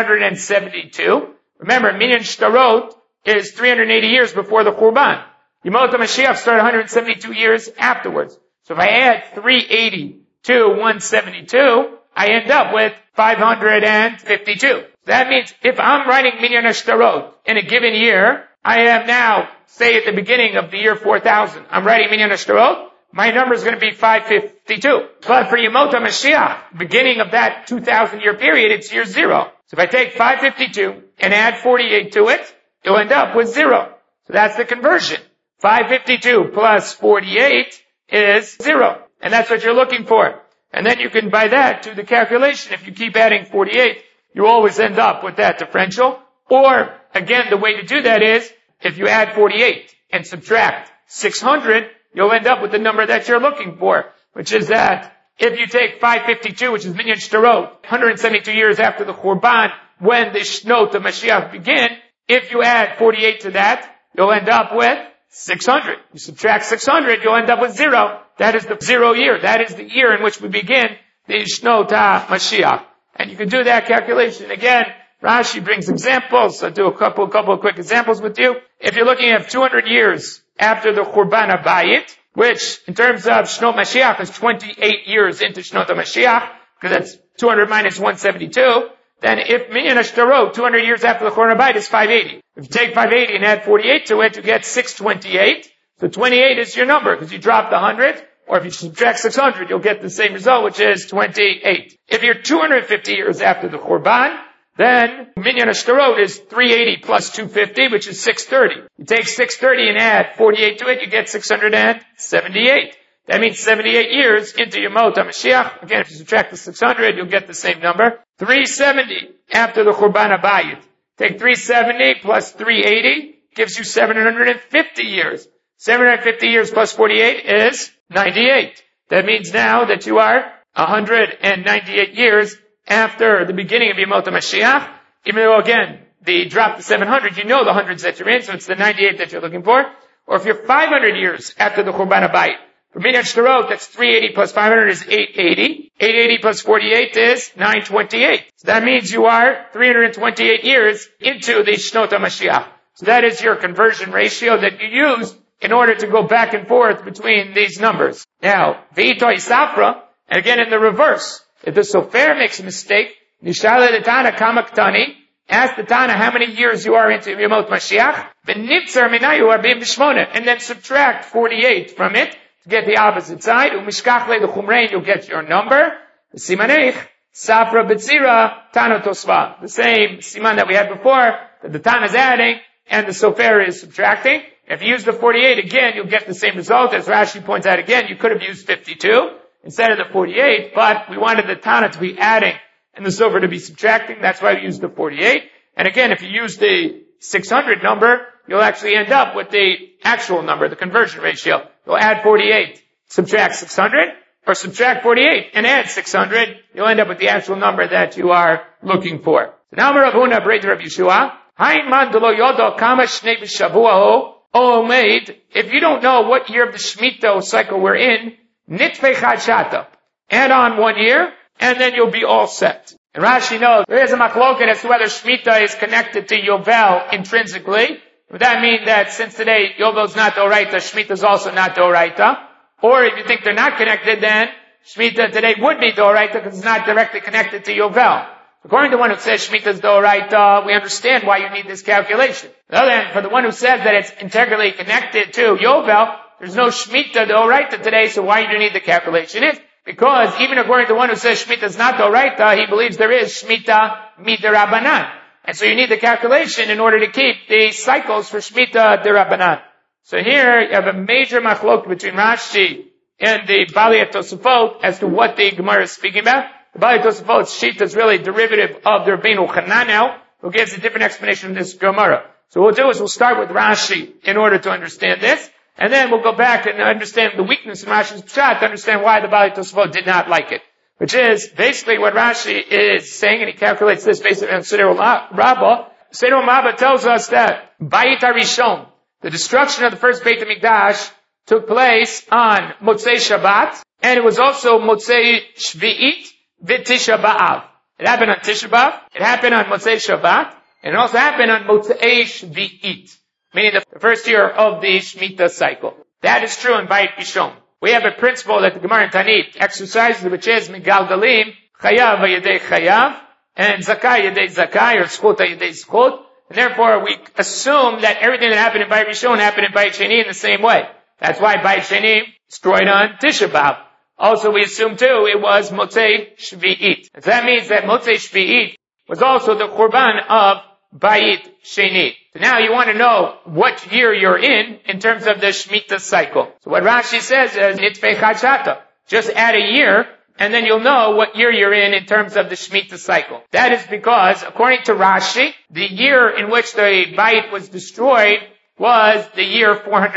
172, remember Minyan Shtarot is 380 years before the Churban. Yemot HaMashiach started 172 years afterwards. So if I add 380 to 172, I end up with 552. That means if I'm writing Minyan Shtarot in a given year, I am now, say at the beginning of the year 4000, I'm writing Minyan Shtarot, my number is going to be 552. But for Yemot HaMashiach, beginning of that 2,000 year period, it's year 0. So if I take 552 and add 48 to it, you'll end up with 0. So that's the conversion. 552 plus 48 is 0. And that's what you're looking for. And then you can, by that, do the calculation. If you keep adding 48, you always end up with that differential. Or, again, the way to do that is, if you add 48 and subtract 600, you'll end up with the number that you're looking for, which is that if you take 552, which is Minyan Shtarot, 172 years after the Churban, when the Shnot of Mashiach begin, if you add 48 to that, you'll end up with 600. You subtract 600, you'll end up with 0. That is the 0 year. That is the year in which we begin the Shnot HaMashiach. And you can do that calculation. Again, Rashi brings examples. I'll do a couple of quick examples with you. If you're looking at 200 years after the Churban HaBayit, which in terms of Shnot Mashiach is 28 years into Shnot HaMashiach, because that's 200 minus 172, then if Minyan Shtarot, 200 years after the Churban HaBayit is 580. If you take 580 and add 48 to it, you get 628. So 28 is your number, because you dropped the 100, Or if you subtract 600, you'll get the same result, which is 28. If you're 250 years after the Churban, then Minyan HaShtarot is 380 plus 250, which is 630. You take 630 and add 48 to it, you get 678. That means 78 years into Yemot HaMashiach. Again, if you subtract the 600, you'll get the same number. 370 after the Churban HaBayit. Take 370 plus 380, gives you 750 years. 750 years plus 48 is 98. That means now that you are 198 years after the beginning of Yemot HaMashiach. Even though, again, the drop to 700, you know the hundreds that you're in, so it's the 98 that you're looking for. Or if you're 500 years after the Churban HaBayit, for Minyan HaShtarot, that's 380 plus 500 is 880. 880 plus 48 is 928. So that means you are 328 years into the Shnot HaMashiach. So that is your conversion ratio that you use in order to go back and forth between these numbers. Now, V'ito Isafra, and again in the reverse, if the Sofer makes a mistake, Nishale the Tana Kamaktani, ask the Tana how many years you are into Yemot Mashiach, V'niptzar Minayu Arbim B'Shmona, and then subtract 48 from it, to get the opposite side. Umishkachle the Chumrein, you'll get your number. Simanech, Safra B'tzira, Tana Tosva. The same siman that we had before, that the Tana is adding, and the Sofer is subtracting. If you use the 48 again, you'll get the same result. As Rashi points out again, you could have used 52 instead of the 48, but we wanted the Tana to be adding and the Sofer to be subtracting. That's why we used the 48. And again, if you use the 600 number, you'll actually end up with the actual number, the conversion ratio. You'll add 48, subtract 600, or subtract 48 and add 600. You'll end up with the actual number that you are looking for. So now Rav Huna brings Rav Yeshua. If you don't know what year of the Shemitah cycle we're in, nitfei chad shata. Add on 1 year, and then you'll be all set. And Rashi knows there is a machloket as to whether Shemitah is connected to Yovel intrinsically. Would that mean that since today Yovel is not Doraita, Shemitah is also not Doraita? Or if you think they're not connected, then Shemitah today would be Doraita because it's not directly connected to Yovel. According to one who says Shemitah is Doraita, we understand why you need this calculation. On the other hand, for the one who says that it's integrally connected to Yovel, there's no Shemitah Doraita today, so why do you need the calculation? It's because even according to one who says Shemitah is not Doraita, he believes there is Shemitah Midirabanan. And so you need the calculation in order to keep the cycles for Shemitah Dirabanan. So here you have a major machlok between Rashi and the Bali Tosafot as to what the Gemara is speaking about. The Bali Tosafot's sheet is really derivative of the Rabbeinu Hananel, who gives a different explanation of this Gemara. So what we'll do is we'll start with Rashi in order to understand this, and then we'll go back and understand the weakness in Rashi's Pshat to understand why the Bali Tosafot did not like it. Which is basically what Rashi is saying, and he calculates this based on Seder Rabbah. Seder Rabbah tells us that Bayit HaRishon, the destruction of the first Beit HaMikdash, took place on Motzei Shabbat, and it was also Motzei Shvi'it v'Tisha B'Av. It happened on Tisha B'Av, it happened on Motzei Shabbat, and it also happened on Motzei Shvi'it, meaning the first year of the Shemitah cycle. That is true in Bayit Rishon. We have a principle that the Gemara in Tanit exercises, which is Migalgalim, Chayav Yedei Chayav, and Zakai Yedei Zakai, or Zchut Yedei Zchut. And therefore, we assume that everything that happened in Bayit Rishon happened in Bayit Sheni in the same way. That's why Bayit Sheni destroyed on Tisha B'Av. Also, we assume too, it was Motzei Shvi'it. And so that means that Motzei Shvi'it was also the Churban of Bayit Sheni. So now you want to know what year you're in terms of the Shemitah cycle. So what Rashi says is, Nitfei Chad Shata. Just add a year, and then you'll know what year you're in terms of the Shemitah cycle. That is because, according to Rashi, the year in which the Bayit was destroyed was the year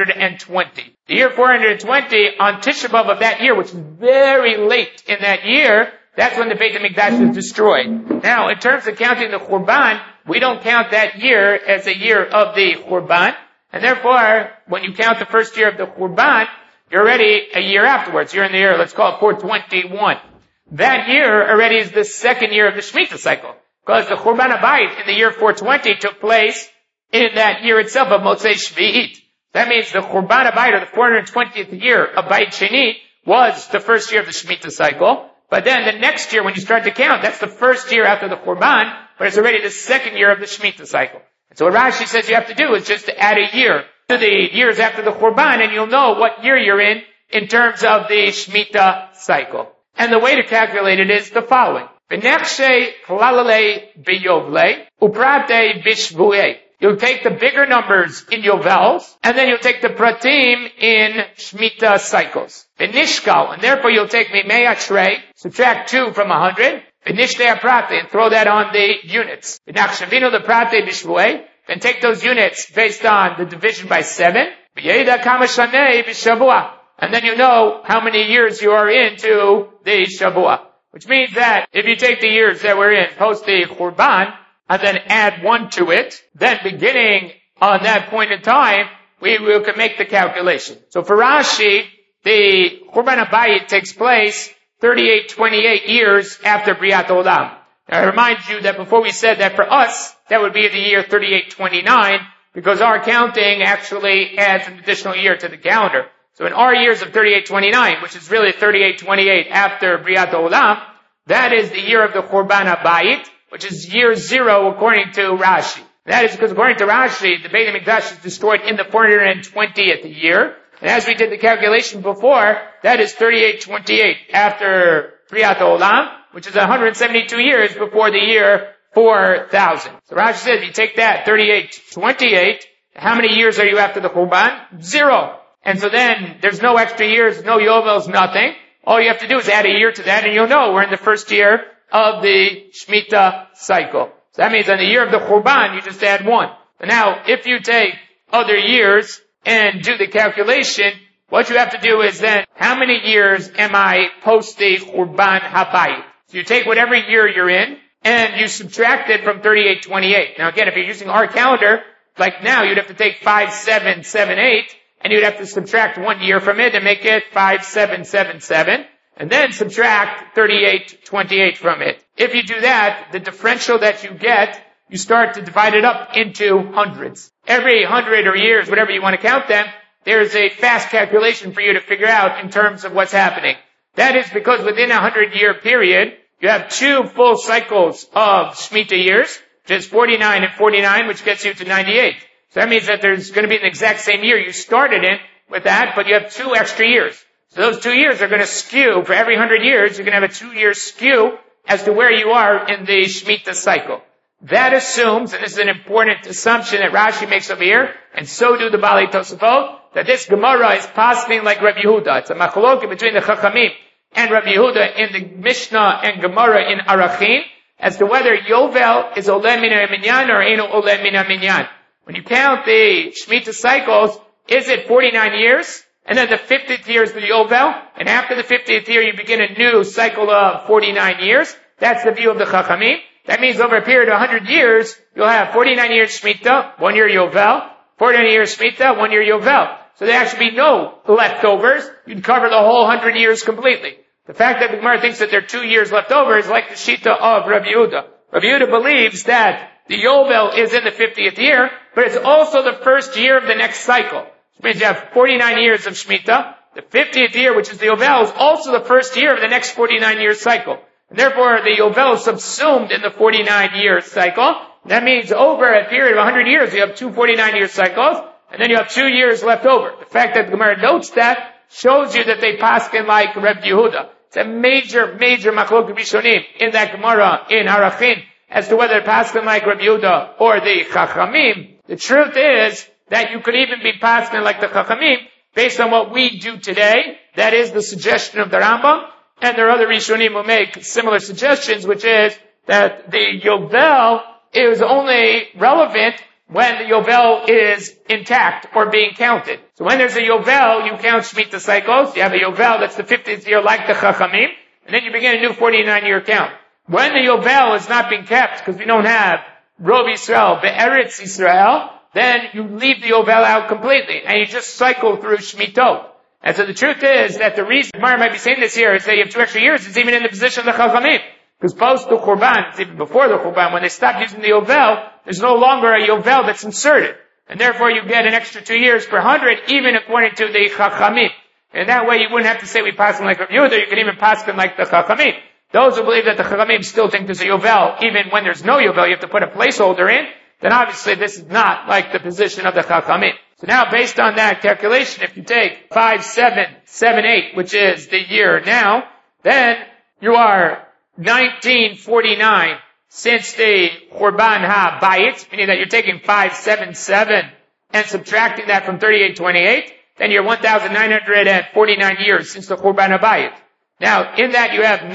420. The year 420, on Tisha B'Av of that year, which is very late in that year, that's when the Beit HaMikdash was destroyed. Now, in terms of counting the Churban, we don't count that year as a year of the Churban, and therefore, when you count the first year of the Churban, you're already a year afterwards. You're in the year, let's call it 421. That year already is the second year of the Shemitah cycle, because the Churban HaBayit in the year 420 took place in that year itself of Motzei Shvi'it. That means the Churban HaBayit, or the 420th year of Bayit Sheni, was the first year of the Shemitah cycle. But then the next year, when you start to count, that's the first year after the Churban, but it's already the second year of the Shemitah cycle. And so what Rashi says you have to do is just to add a year to the years after the Churban, and you'll know what year you're in in terms of the Shemitah cycle. And the way to calculate it is the following. V'nechshe klalale b'yovle uprate b'shvuei. You'll take the bigger numbers in Yovels, and then you'll take the pratim in Shemitah cycles. V'nishkal, and therefore you'll take mimei atrei, subtract 2 from 100, v'nishtei aprate, and throw that on the units. V'nachshavinu the prate b'shvuei, then take those units based on the division by 7, v'yeda kama shanei b'shavua, and then you know how many years you are into the Shavua. Which means that if you take the years that we're in post the Churban, and then add 1 to it, then beginning on that point in time, we can make the calculation. So for Rashi, the Churban HaBayit takes place 38-28 years after Briat Olam. Now I remind you that before we said that for us, that would be the year 38-29, because our counting actually adds an additional year to the calendar. So in our years of 38-29, which is really 38-28 after Briat Olam, that is the year of the Churban HaBayit, which is year 0 according to Rashi. That is because according to Rashi, the Beit HaMikdash is destroyed in the 420th year. And as we did the calculation before, that is 38-28 after Briat Olam, which is 172 years before the year 4000. So Rashi says, you take that 38-28, how many years are you after the Churban? 0. And so then, there's no extra years, no Yovels, nothing. All you have to do is add a year to that, and you'll know we're in the first year of the Shemitah cycle. So that means on the year of the Churban, you just add 1. But now, if you take other years and do the calculation, what you have to do is then, how many years am I post the Churban HaBayit? So you take whatever year you're in, and you subtract it from 38-28. Now again, if you're using our calendar, like now, you'd have to take 5-7-7-8, and you'd have to subtract 1 year from it and make it 5-7-7-7, and then subtract 38-28 from it. If you do that, the differential that you get, you start to divide it up into hundreds. Every 100 or years, whatever you want to count them, there's a fast calculation for you to figure out in terms of what's happening. That is because within a 100-year period, you have 2 full cycles of Shemitah years, which is 49 and 49, which gets you to 98. So that means that there's going to be an exact same year you started in with that, but you have 2 extra years. So those 2 years are going to skew. For every 100 years, you're going to have a 2-year skew as to where you are in the Shemitah cycle. That assumes, and this is an important assumption that Rashi makes over here, and so do the Balei Tosafot, that this Gemara is passing like Rabbi Yehuda. It's a machlokah between the Chachamim and Rabbi Yehuda in the Mishnah and Gemara in Arachin, as to whether Yovel is Oleh Min HaMinyan or Eino Oleh Min HaMinyan. When you count the Shemitah cycles, is it 49 years? And then the 50th year is the Yovel, and after the 50th year you begin a new cycle of 49 years. That's the view of the Chachamim. That means over a period of 100 years, you'll have 49 years Shemitah, 1 year Yovel, 49 years Shemitah, 1 year Yovel. So there actually be no leftovers. You'd cover the whole 100 years completely. The fact that the Gemara thinks that there are 2 years left over is like the Shita of Rabbi Yehuda. Rabbi Yehuda believes that the Yovel is in the 50th year, but it's also the first year of the next cycle. Which means you have 49 years of Shemitah. The 50th year, which is the Yovel, is also the first year of the next 49-year cycle. And therefore, the Yovel is subsumed in the 49-year cycle. That means over a period of 100 years, you have 2 49-year cycles, and then you have 2 years left over. The fact that the Gemara notes that shows you that they paskin like Reb Yehuda. It's a major machlokes rishonim in that Gemara in Arachin as to whether paskin like Reb Yehuda or the Chachamim. The truth is that you could even be paskin like the Chachamim based on what we do today. That is the suggestion of the Rambam. And there are other Rishonim who make similar suggestions, which is that the Yovel is only relevant when the Yovel is intact or being counted. So when there's a Yovel, you count Shemitah cycles. You have a Yovel that's the 50th year like the Chachamim, and then you begin a new 49-year count. When the Yovel is not being kept, because we don't have Rov Yisrael, Be'eretz Yisrael, then you leave the Yovel out completely, and you just cycle through Shemitah. And so the truth is that the reason Gemara might be saying this here is that you have 2 extra years, it's even in the position of the Chachamim. Because post the Churban, it's even before the Churban, when they stop using the Yovel, there's no longer a Yovel that's inserted. And therefore you get an extra 2 years per 100, even according to the Chachamim. And that way you wouldn't have to say we pass them like Rabbi Yehuda, you could even pass them like the Chachamim. Those who believe that the Chachamim still think there's a Yovel, even when there's no Yovel, you have to put a placeholder in, then obviously this is not like the position of the Chachamim. So now based on that calculation, if you take 5778, which is the year now, then you are 1949 since the Churban HaBayit, meaning that you're taking 577 and subtracting that from 3828, then you're 1,949 years since the Churban HaBayit. Now, in that you have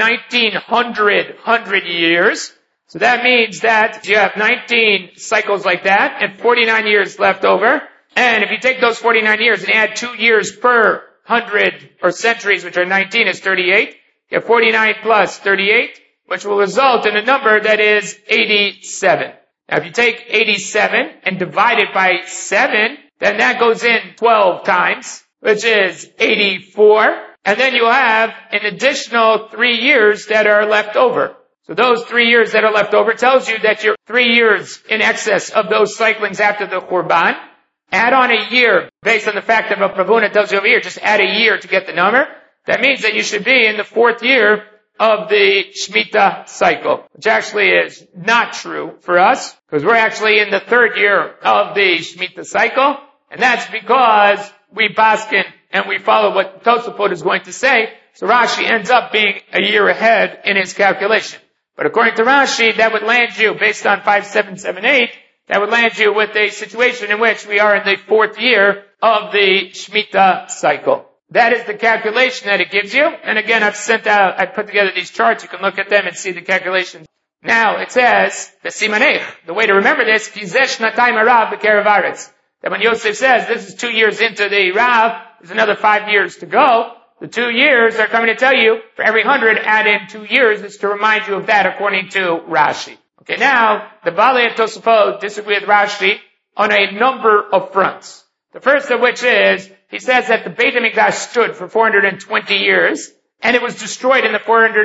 100 years. So that means that you have 19 cycles like that and 49 years left over. And if you take those 49 years and add 2 years per 100 or centuries, which are 19, is 38. You have 49 plus 38, which will result in a number that is 87. Now, if you take 87 and divide it by 7, then that goes in 12 times, which is 84. And then you have an additional 3 years that are left over. So those 3 years that are left over tells you that you're 3 years in excess of those cyclings after the Churban. Add on a year based on the fact that Rav Huna tells you over here, just add a year to get the number. That means that you should be in the 4th year of the Shemitah cycle, which actually is not true for us, because we're actually in the 3rd year of the Shemitah cycle, and that's because we paskin and we follow what Tosafot is going to say, so Rashi ends up being a year ahead in his calculation. But according to Rashi, that would land you, based on 5778, that would land you with a situation in which we are in the 4th year of the Shemitah cycle. That is the calculation that it gives you. And again, I put together these charts. You can look at them and see the calculations. Now, it says, the Simanech, the way to remember this, Kizesh Natayim Arav B'Kerev Aretz. That when Yosef says, this is 2 years into the Rav, there's another 5 years to go. The 2 years are coming to tell you, for every 100, add in 2 years. It's to remind you of that according to Rashi. Okay, now, the Balei and Tosafot disagree with Rashi on a number of fronts. The first of which is, he says that the Beit HaMikdash stood for 420 years, and it was destroyed in the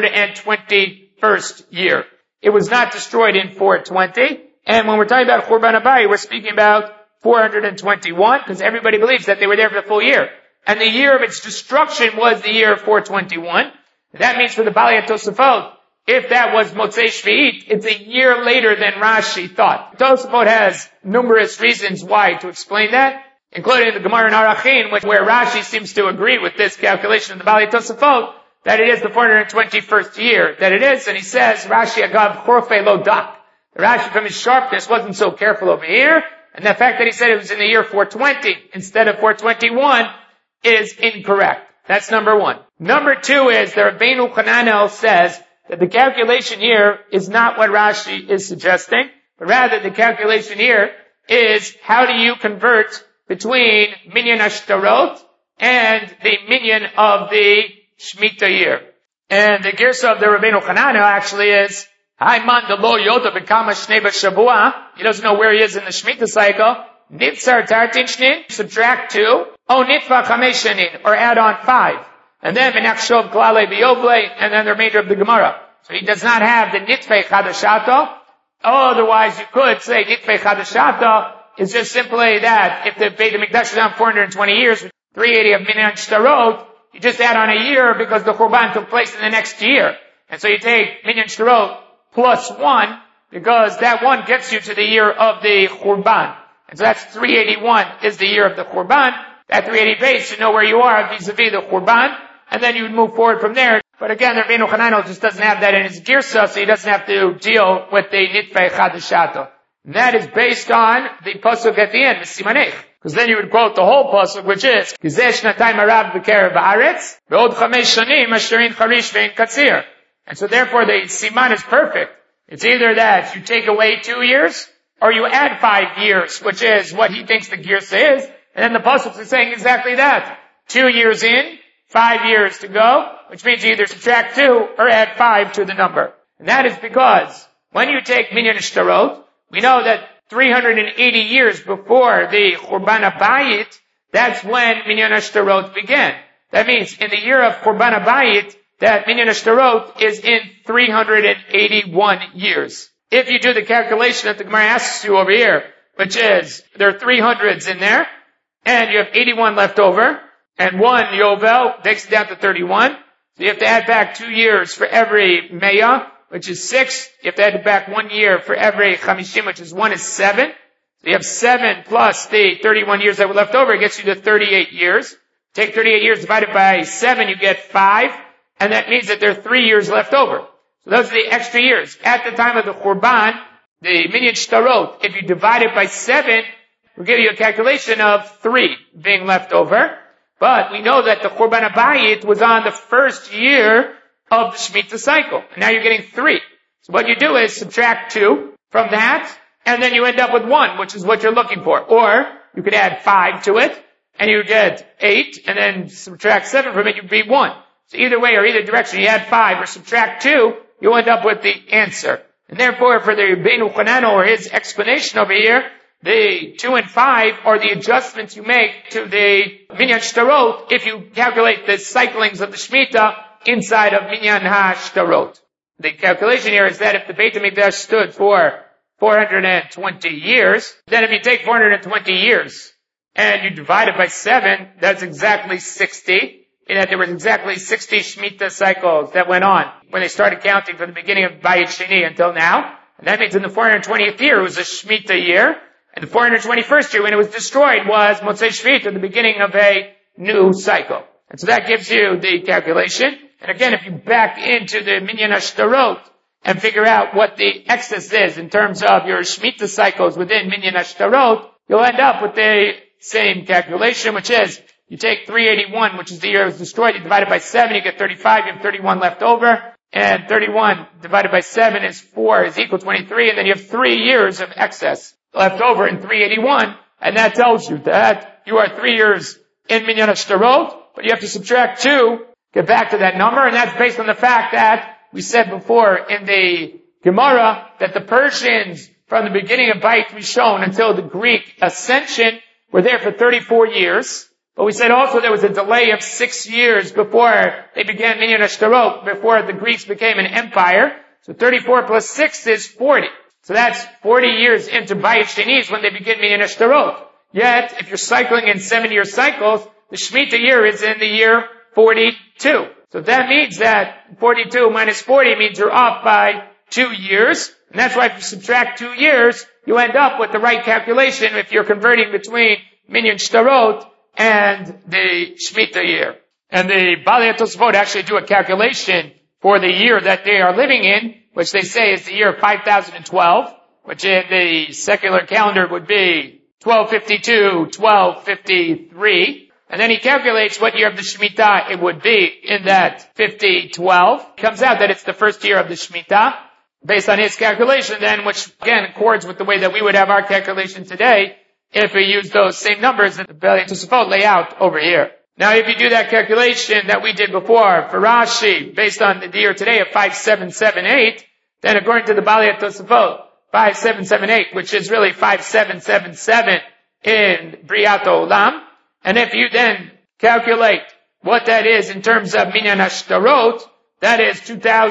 421st year. It was not destroyed in 420, and when we're talking about Churban HaBayit, we're speaking about 421, because everybody believes that they were there for the full year. And the year of its destruction was the year of 421. That means for the Balei and Tosafot, if that was Motzei Shvi'it, it's a year later than Rashi thought. Tosafot has numerous reasons why to explain that, including the Gemara in Arachin, where Rashi seems to agree with this calculation of the Balei Tosafot, that it is the 421st year that it is, and he says, Rashi agav chorfe lo dak. The Rashi from his sharpness wasn't so careful over here, and the fact that he said it was in the year 420 instead of 421 is incorrect. That's number one. Number two is that Rabbeinu Hananel says that the calculation here is not what Rashi is suggesting, but rather the calculation here is how do you convert between Minyan Ashtarot and the Minyan of the Shemitah year. And the Girsa of the Rabbeinu Hananel actually is, Hayman de lo yoda bekama shnei b'shavua. He doesn't know where he is in the Shemitah cycle. Nitzar tartin shnin, subtract 2. O nitva chamesh shanin, or add on 5. And then menachshov klale b'yoble, and then the remainder of the Gemara. So he does not have the nitfei chadashato. Otherwise you could say nitfei chadashato is just simply that if the Beit HaMikdash is on 420 years, 380 of Minyan Shtarot, you just add on a year because the Churban took place in the next year. And so you take Minyan Shtarot plus 1, because that 1 gets you to the year of the Churban. And so that's 381 is the year of the Churban. That 380 base, you know where you are vis-a-vis the Churban, and then you would move forward from there. But again, the Rabbeinu Hananel just doesn't have that in his Girsa, so he doesn't have to deal with the Nitfei Chadashato. And that is based on the pasuk at the end, the Simanech. Because then you would quote the whole pasuk, which is, Kizesh Natayim Arav B'Kerev Haaretz, Ve'od Chamesh Shanim Asherin Charish Ve'in Katzir. And so therefore the Siman is perfect. It's either that you take away 2 years, or you add 5 years, which is what he thinks the Girsa is, and then the pasuk is saying exactly that. 2 years in, 5 years to go, which means you either subtract 2 or add 5 to the number. And that is because when you take Minyan Shtarot, we know that 380 years before the Churban HaBayit, that's when Minyan Shtarot began. That means in the year of Churban HaBayit, that Minyan Shtarot is in 381 years. If you do the calculation that the Gemara asks you over here, which is, there are 300s in there, and you have 81 left over, and 1 Yovel takes it down to 31. So you have to add back 2 years for every Meah, which is 6. You have to add back 1 year for every Chamishim, which is 1 is 7. So you have 7 plus the 31 years that were left over, it gets you to 38 years. Take 38 years divided by 7, you get 5, and that means that there are 3 years left over. So those are the extra years. At the time of the Churban, the Minyan Shtarot, if you divide it by 7, we'll give you a calculation of 3 being left over. But we know that the Churban Abayit was on the first year of the Shemitah cycle. And now you're getting 3. So what you do is subtract 2 from that, and then you end up with 1, which is what you're looking for. Or you could add 5 to it, and you get 8, and then subtract 7 from it, you'd be 1. So either way, or either direction, you add 5 or subtract 2, you'll end up with the answer. And therefore, for the Rabbeinu Chananel, or his explanation over here, the 2 and 5 are the adjustments you make to the Minyan Shtarot if you calculate the cyclings of the Shemitah inside of Minyan HaShtarot. The calculation here is that if the Beit HaMikdash stood for 420 years, then if you take 420 years and you divide it by 7, that's exactly 60. In that there was exactly 60 Shemitah cycles that went on when they started counting from the beginning of Bayit Sheni until now. And that means in the 420th year it was a Shemitah year. And the 421st year when it was destroyed was Motzei Shvit, the beginning of a new cycle. And so that gives you the calculation. And again, if you back into the Minyan HaShtarot and figure out what the excess is in terms of your Shemitah cycles within Minyan HaShtarot, you'll end up with the same calculation, which is you take 381, which is the year it was destroyed, you divide it by 7, you get 35, you have 31 left over. And 31 divided by 7 is 4 is equal to 23, and then you have 3 years of excess left over in 381, and that tells you that you are 3 years in Minyan HaShtarot, but you have to subtract 2, get back to that number, and that's based on the fact that we said before in the Gemara that the Persians, from the beginning of Bayit Rishon until the Greek ascension, were there for 34 years. But we said also there was a delay of 6 years before they began Minyan HaShtarot, before the Greeks became an empire. So 34 plus 6 is 40. So that's 40 years into Bayit Sheni when they begin Minyan HaShtarot. Yet, if you're cycling in 7-year cycles, the Shemitah year is in the year 42. So that means that 42 minus 40 means you're off by 2 years. And that's why if you subtract 2 years, you end up with the right calculation if you're converting between Minyan Shtarot and the Shemitah year. And the Balei HaTosafot actually do a calculation for the year that they are living in, which they say is the year 5012, which in the secular calendar would be 1252, 1253. And then he calculates what year of the Shemitah it would be in that 5012. It comes out that it's the first year of the Shemitah, based on his calculation then, which again accords with the way that we would have our calculation today, if we use those same numbers that the Balei HaTosafot lay out over here. Now, if you do that calculation that we did before for Rashi, based on the year today of 5778, then according to the Balei HaTosafot, 5778, which is really 5777 in Briat Olam. And if you then calculate what that is in terms of Minyan HaShtarot, that is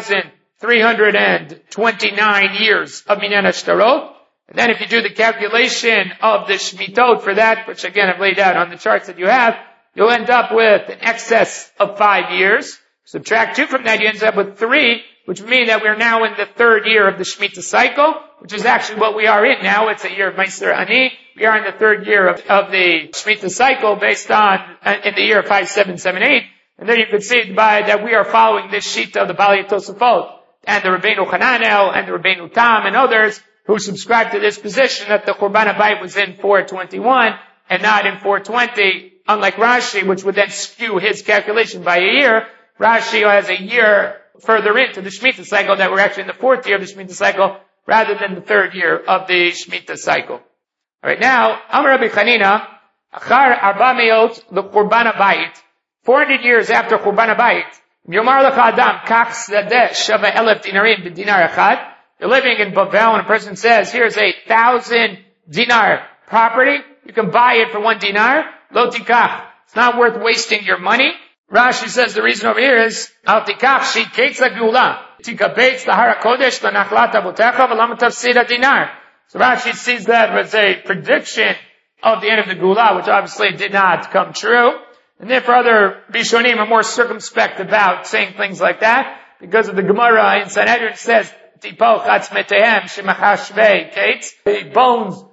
2,329 years of Minyan HaShtarot. And then if you do the calculation of the Shmitot for that, which again I've laid out on the charts that you have, you'll end up with an excess of 5 years. Subtract 2 from that, you end up with 3, which would mean that we're now in the 3rd year of the Shemitah cycle, which is actually what we are in now. It's a year of Meiser Ani. We are in the 3rd year of the Shemitah cycle based on, in the year of 5778. And then you can see by that we are following this sheet of the Balei HaTosafot and the Rabbeinu Hananel and the Rabbeinu Tam and others who subscribe to this position that the Churban Abayit was in 421 and not in 420, unlike Rashi, which would then skew his calculation by a year. Rashi has a year further into the Shemitah cycle that we're actually in the 4th year of the Shemitah cycle rather than the 3rd year of the Shemitah cycle. Alright, now, Amar Rabbi Chanina, Achar Arba Meot L'Churban Abayit, 400 years after Churban Abayit, Yomar Lecha Adam, Kach Zadeh Shava Elef Dinarim B'Dinar Echad. You're living in Bavel and a person says, here's 1,000 dinar property. You can buy it for 1 dinar. Lo tikach. It's not worth wasting your money. Rashi says the reason over here is, Al tikach shi ketz ha'geula. Tikabetz tahara kodesh lanachlat avotecha v'lama tafsida dinar. So Rashi sees that as a prediction of the end of the Geula, which obviously did not come true. And therefore other Rishonim are more circumspect about saying things like that, because of the Gemara in Sanhedrin says, the bones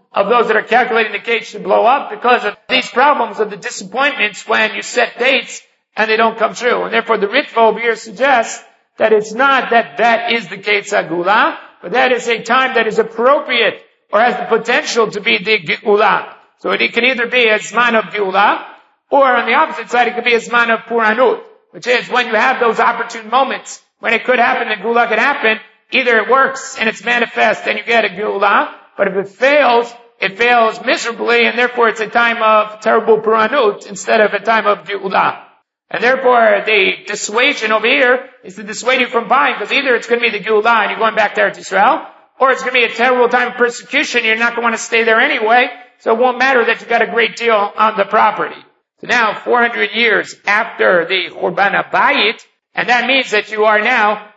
of those that are calculating the gate should blow up because of these problems of the disappointments when you set dates and they don't come true. And therefore the Ritva over here suggests that it's not that is the Gate Sagula, but that is a time that is appropriate or has the potential to be the Geula. So it can either be a Zman of Geula, or on the opposite side it could be a Zman of Puranut, which is when you have those opportune moments, when it could happen, the Geula could happen, either it works and it's manifest and you get a Geula, but if it fails miserably, and therefore it's a time of terrible Puranut instead of a time of Geula. And therefore, the dissuasion over here is to dissuade you from buying, because either it's going to be the Geulah and you're going back to Eretz Yisrael, or it's going to be a terrible time of persecution, you're not going to want to stay there anyway, so it won't matter that you got a great deal on the property. So now, 400 years after the Churban HaBayit, and that means that you are now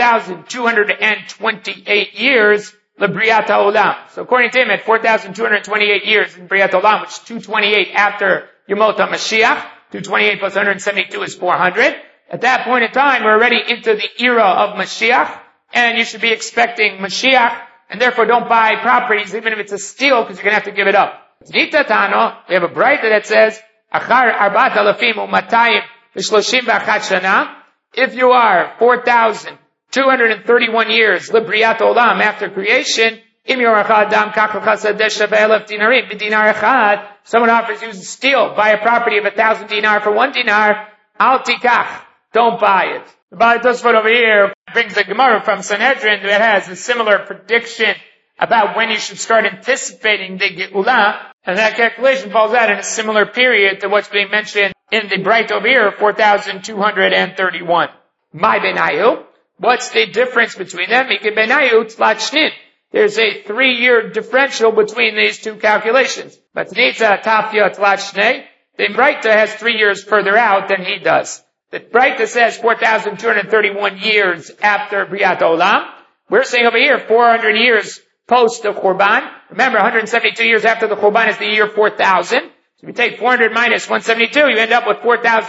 4,228 years L'Briat HaOlam. So according to him, at 4,228 years in Briat HaOlam, which is 228 after Yemot HaMashiach, 228 plus 172 is 400. At that point in time, we're already into the era of Mashiach, and you should be expecting Mashiach, and therefore don't buy properties, even if it's a steal, because you're going to have to give it up. Nita Tano, we have a braita that says, Achar Arbat Alafim Umatayim V'Shloshim V'Achat Shana, if you are 4,231 years, L'Briat Olam, after creation, Im Yorachad Dam Kachach Sadeh Shaveh Elef Dinarim B'Dinar Echad, someone offers you a steal, buy a property of 1,000 dinar for 1 dinar, al tikach, don't buy it. The Baal Tosfot over here brings the Gemara from Sanhedrin that has a similar prediction about when you should start anticipating the Geulah, and that calculation falls out in a similar period to what's being mentioned in the Bright over here, 4,231. My Benayu, what's the difference between them? Benayu Tzlat Shnit. There's a 3-year differential between these two calculations. But Nitza Tafya Tzlat Shnei, the Braita has 3 years further out than he does. The Braita says 4,231 years after Briat Olam. We're saying over here 400 years post the Churban. Remember, 172 years after the Churban is the year 4,000. So if you take 400 minus 172, you end up with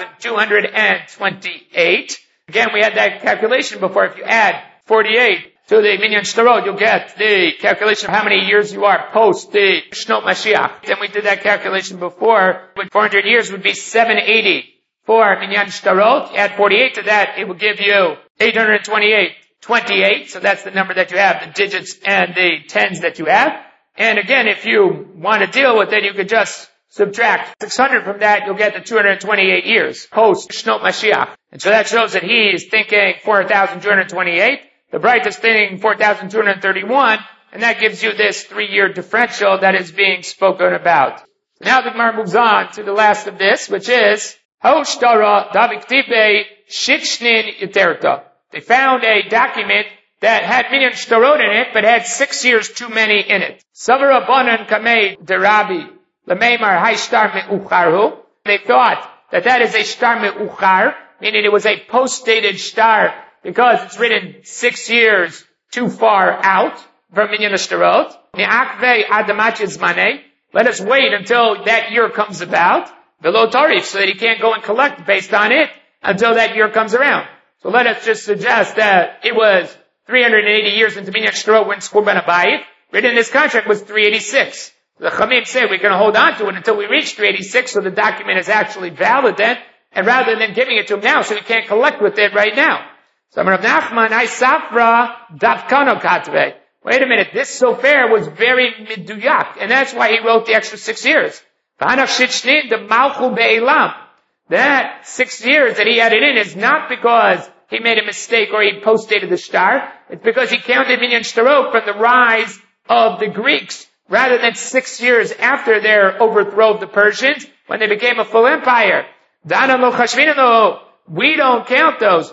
4,228. Again, we had that calculation before. If you add 48 to the Minyan Shtarot, you'll get the calculation of how many years you are post the Shnot Mashiach. And we did that calculation before. With 400 years would be 780 for Minyan Shtarot. Add 48 to that, it will give you 828. So that's the number that you have, the digits and the tens that you have. And again, if you want to deal with it, you could just subtract 600 from that, you'll get the 228 years post Shnot Mashiach. And so that shows that he is thinking 4,228. The Bright is thinking 4,231, and that gives you this 3-year differential that is being spoken about. Now the Gemara moves on to the last of this, which is Hoshtara Daviktibe Shitshnin Iterta. They found a document that had Minyan Shtarot in it, but had 6 years too many in it. Savara Bonan Kamei Derabi Lameimar Haishtar Me'ucharhu. They thought that is a Shtar Me'uchar, meaning it was a post-dated Shtar, because it's written 6 years too far out from Minyan Shtarot. Let us wait until that year comes about. Velo tarif, so that he can't go and collect based on it until that year comes around. So let us just suggest that it was 380 years into Minyan Shtarot when Churban HaBayit. Written in this contract was 386. The Chamim say we're going to hold on to it until we reach 386, so the document is actually valid then, and rather than giving it to him now, so he can't collect with it right now. So Rav Nachman, I safra davkano katve. Wait a minute, this sofer was very miduyak, and that's why he wrote the extra 6 years. That 6 years that he had it in is not because he made a mistake or he post-dated the shtar. It's because he counted Minyan Shtarot from the rise of the Greeks, rather than 6 years after their overthrow of the Persians, when they became a full empire. We don't count those.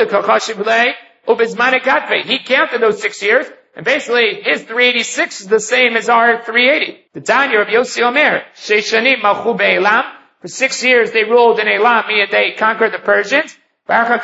He counted those 6 years, and basically his 386 is the same as our 380. The Tanya of Yossi Omer, Sheishanim Malchu Be'elam. For 6 years they ruled in Elam, meaning they conquered the Persians. And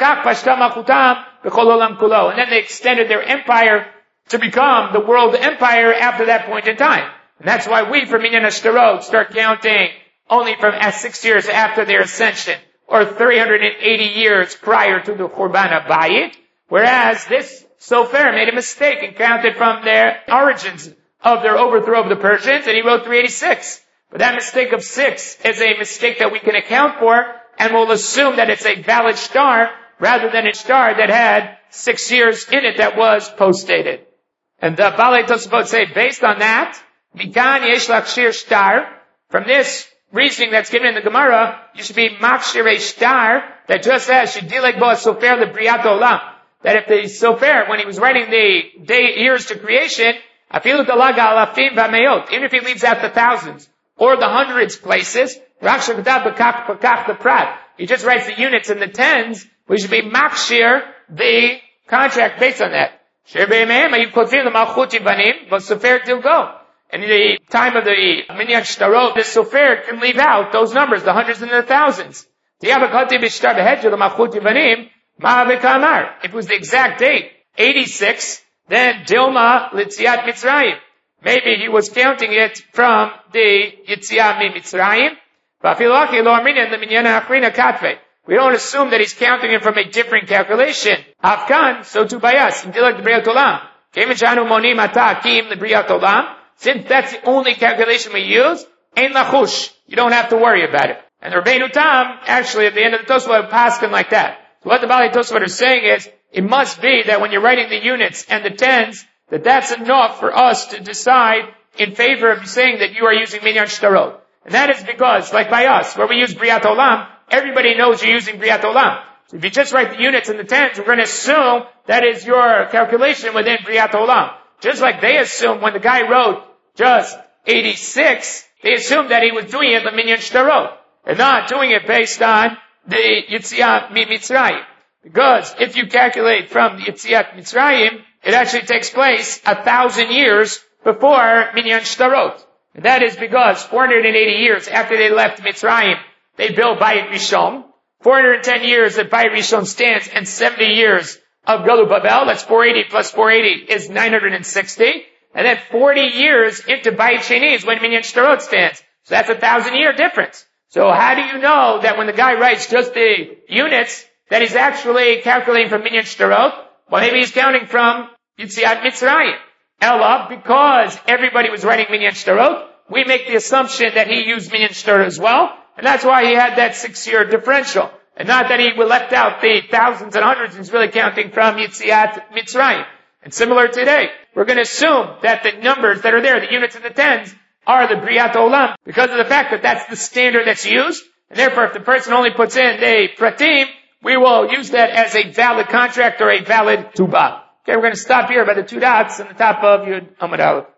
then they extended their empire to become the world empire after that point in time. And that's why we, for Minyan Shtarot, start counting only from 6 years after their ascension, or 380 years prior to the Churban HaBayit, whereas this Sofer made a mistake and counted from their origins of their overthrow of the Persians, and he wrote 386. But that mistake of 6 is a mistake that we can account for, and we'll assume that it's a valid shtar, rather than a shtar that had 6 years in it that was post-dated. And the Balei Tosafot say, based on that, Mikan yesh lakshir shtar, from this reasoning that's given in the Gemara, you should be makshir a shtar, that just says, shedilek bo sofer lebriat olam, that if the sofer, when he was writing the years to creation, afilu dalaga alafim v'meot, even if he leaves out the thousands, or the hundreds places, raksha k'dav b'kach b'kach the prat, he just writes the units and the tens, we should be makshir the contract based on that. In the time of the Minyan Shtarot, the Sofer can leave out those numbers, the hundreds and the thousands. If it was the exact date, 86, then Dilma Litziat Mitzrayim. Maybe he was counting it from the Yitziat Mitzrayim. We don't assume that he's counting it from a different calculation. Afkan, so too by us. Since that's the only calculation we use, ein lachush. You don't have to worry about it. And the Rabbeinu Tam, actually at the end of the Tosafot, paskin like that. So what the Balei Tosafot are saying is, it must be that when you're writing the units and the tens, that's enough for us to decide in favor of saying that you are using Minyan Shtarot. And that is because, like by us, where we use Briat Olam, everybody knows you're using Briat Olam. So if you just write the units and the tens, we're going to assume that is your calculation within Briat Olam. Just like they assume when the guy wrote just 86, they assumed that he was doing it the Minyan Shtarot, and not doing it based on the Yitziat Mitzrayim. Because if you calculate from the Yitziat Mitzrayim, it actually takes place 1,000 years before Minyan Shtarot. And that is because 480 years after they left Mitzrayim, they built Bayit Rishon. 410 years that Bayit Rishon stands, and 70 years of Galut Babel. That's 480 plus 480 is 960. And then 40 years into Bayit Sheni is when Minyan Shtarot stands. So that's 1,000-year difference. So how do you know that when the guy writes just the units, that he's actually calculating from Minyan Shtarot? Well, maybe he's counting from Yitziat Mitzrayim. Ella, because everybody was writing Minyan Shtarot, we make the assumption that he used Minyan Shtarot as well, and that's why he had that 6-year differential. And not that he left out the thousands and hundreds, he's really counting from Yitziat Mitzrayim. And similar today, we're going to assume that the numbers that are there, the units and the tens, are the Briat Olam, because of the fact that that's the standard that's used, and therefore if the person only puts in the Pratim, we will use that as a valid contract or a valid Tubah. Okay, we're going to stop here by the 2 dots on the top of Yud Amud Aleph.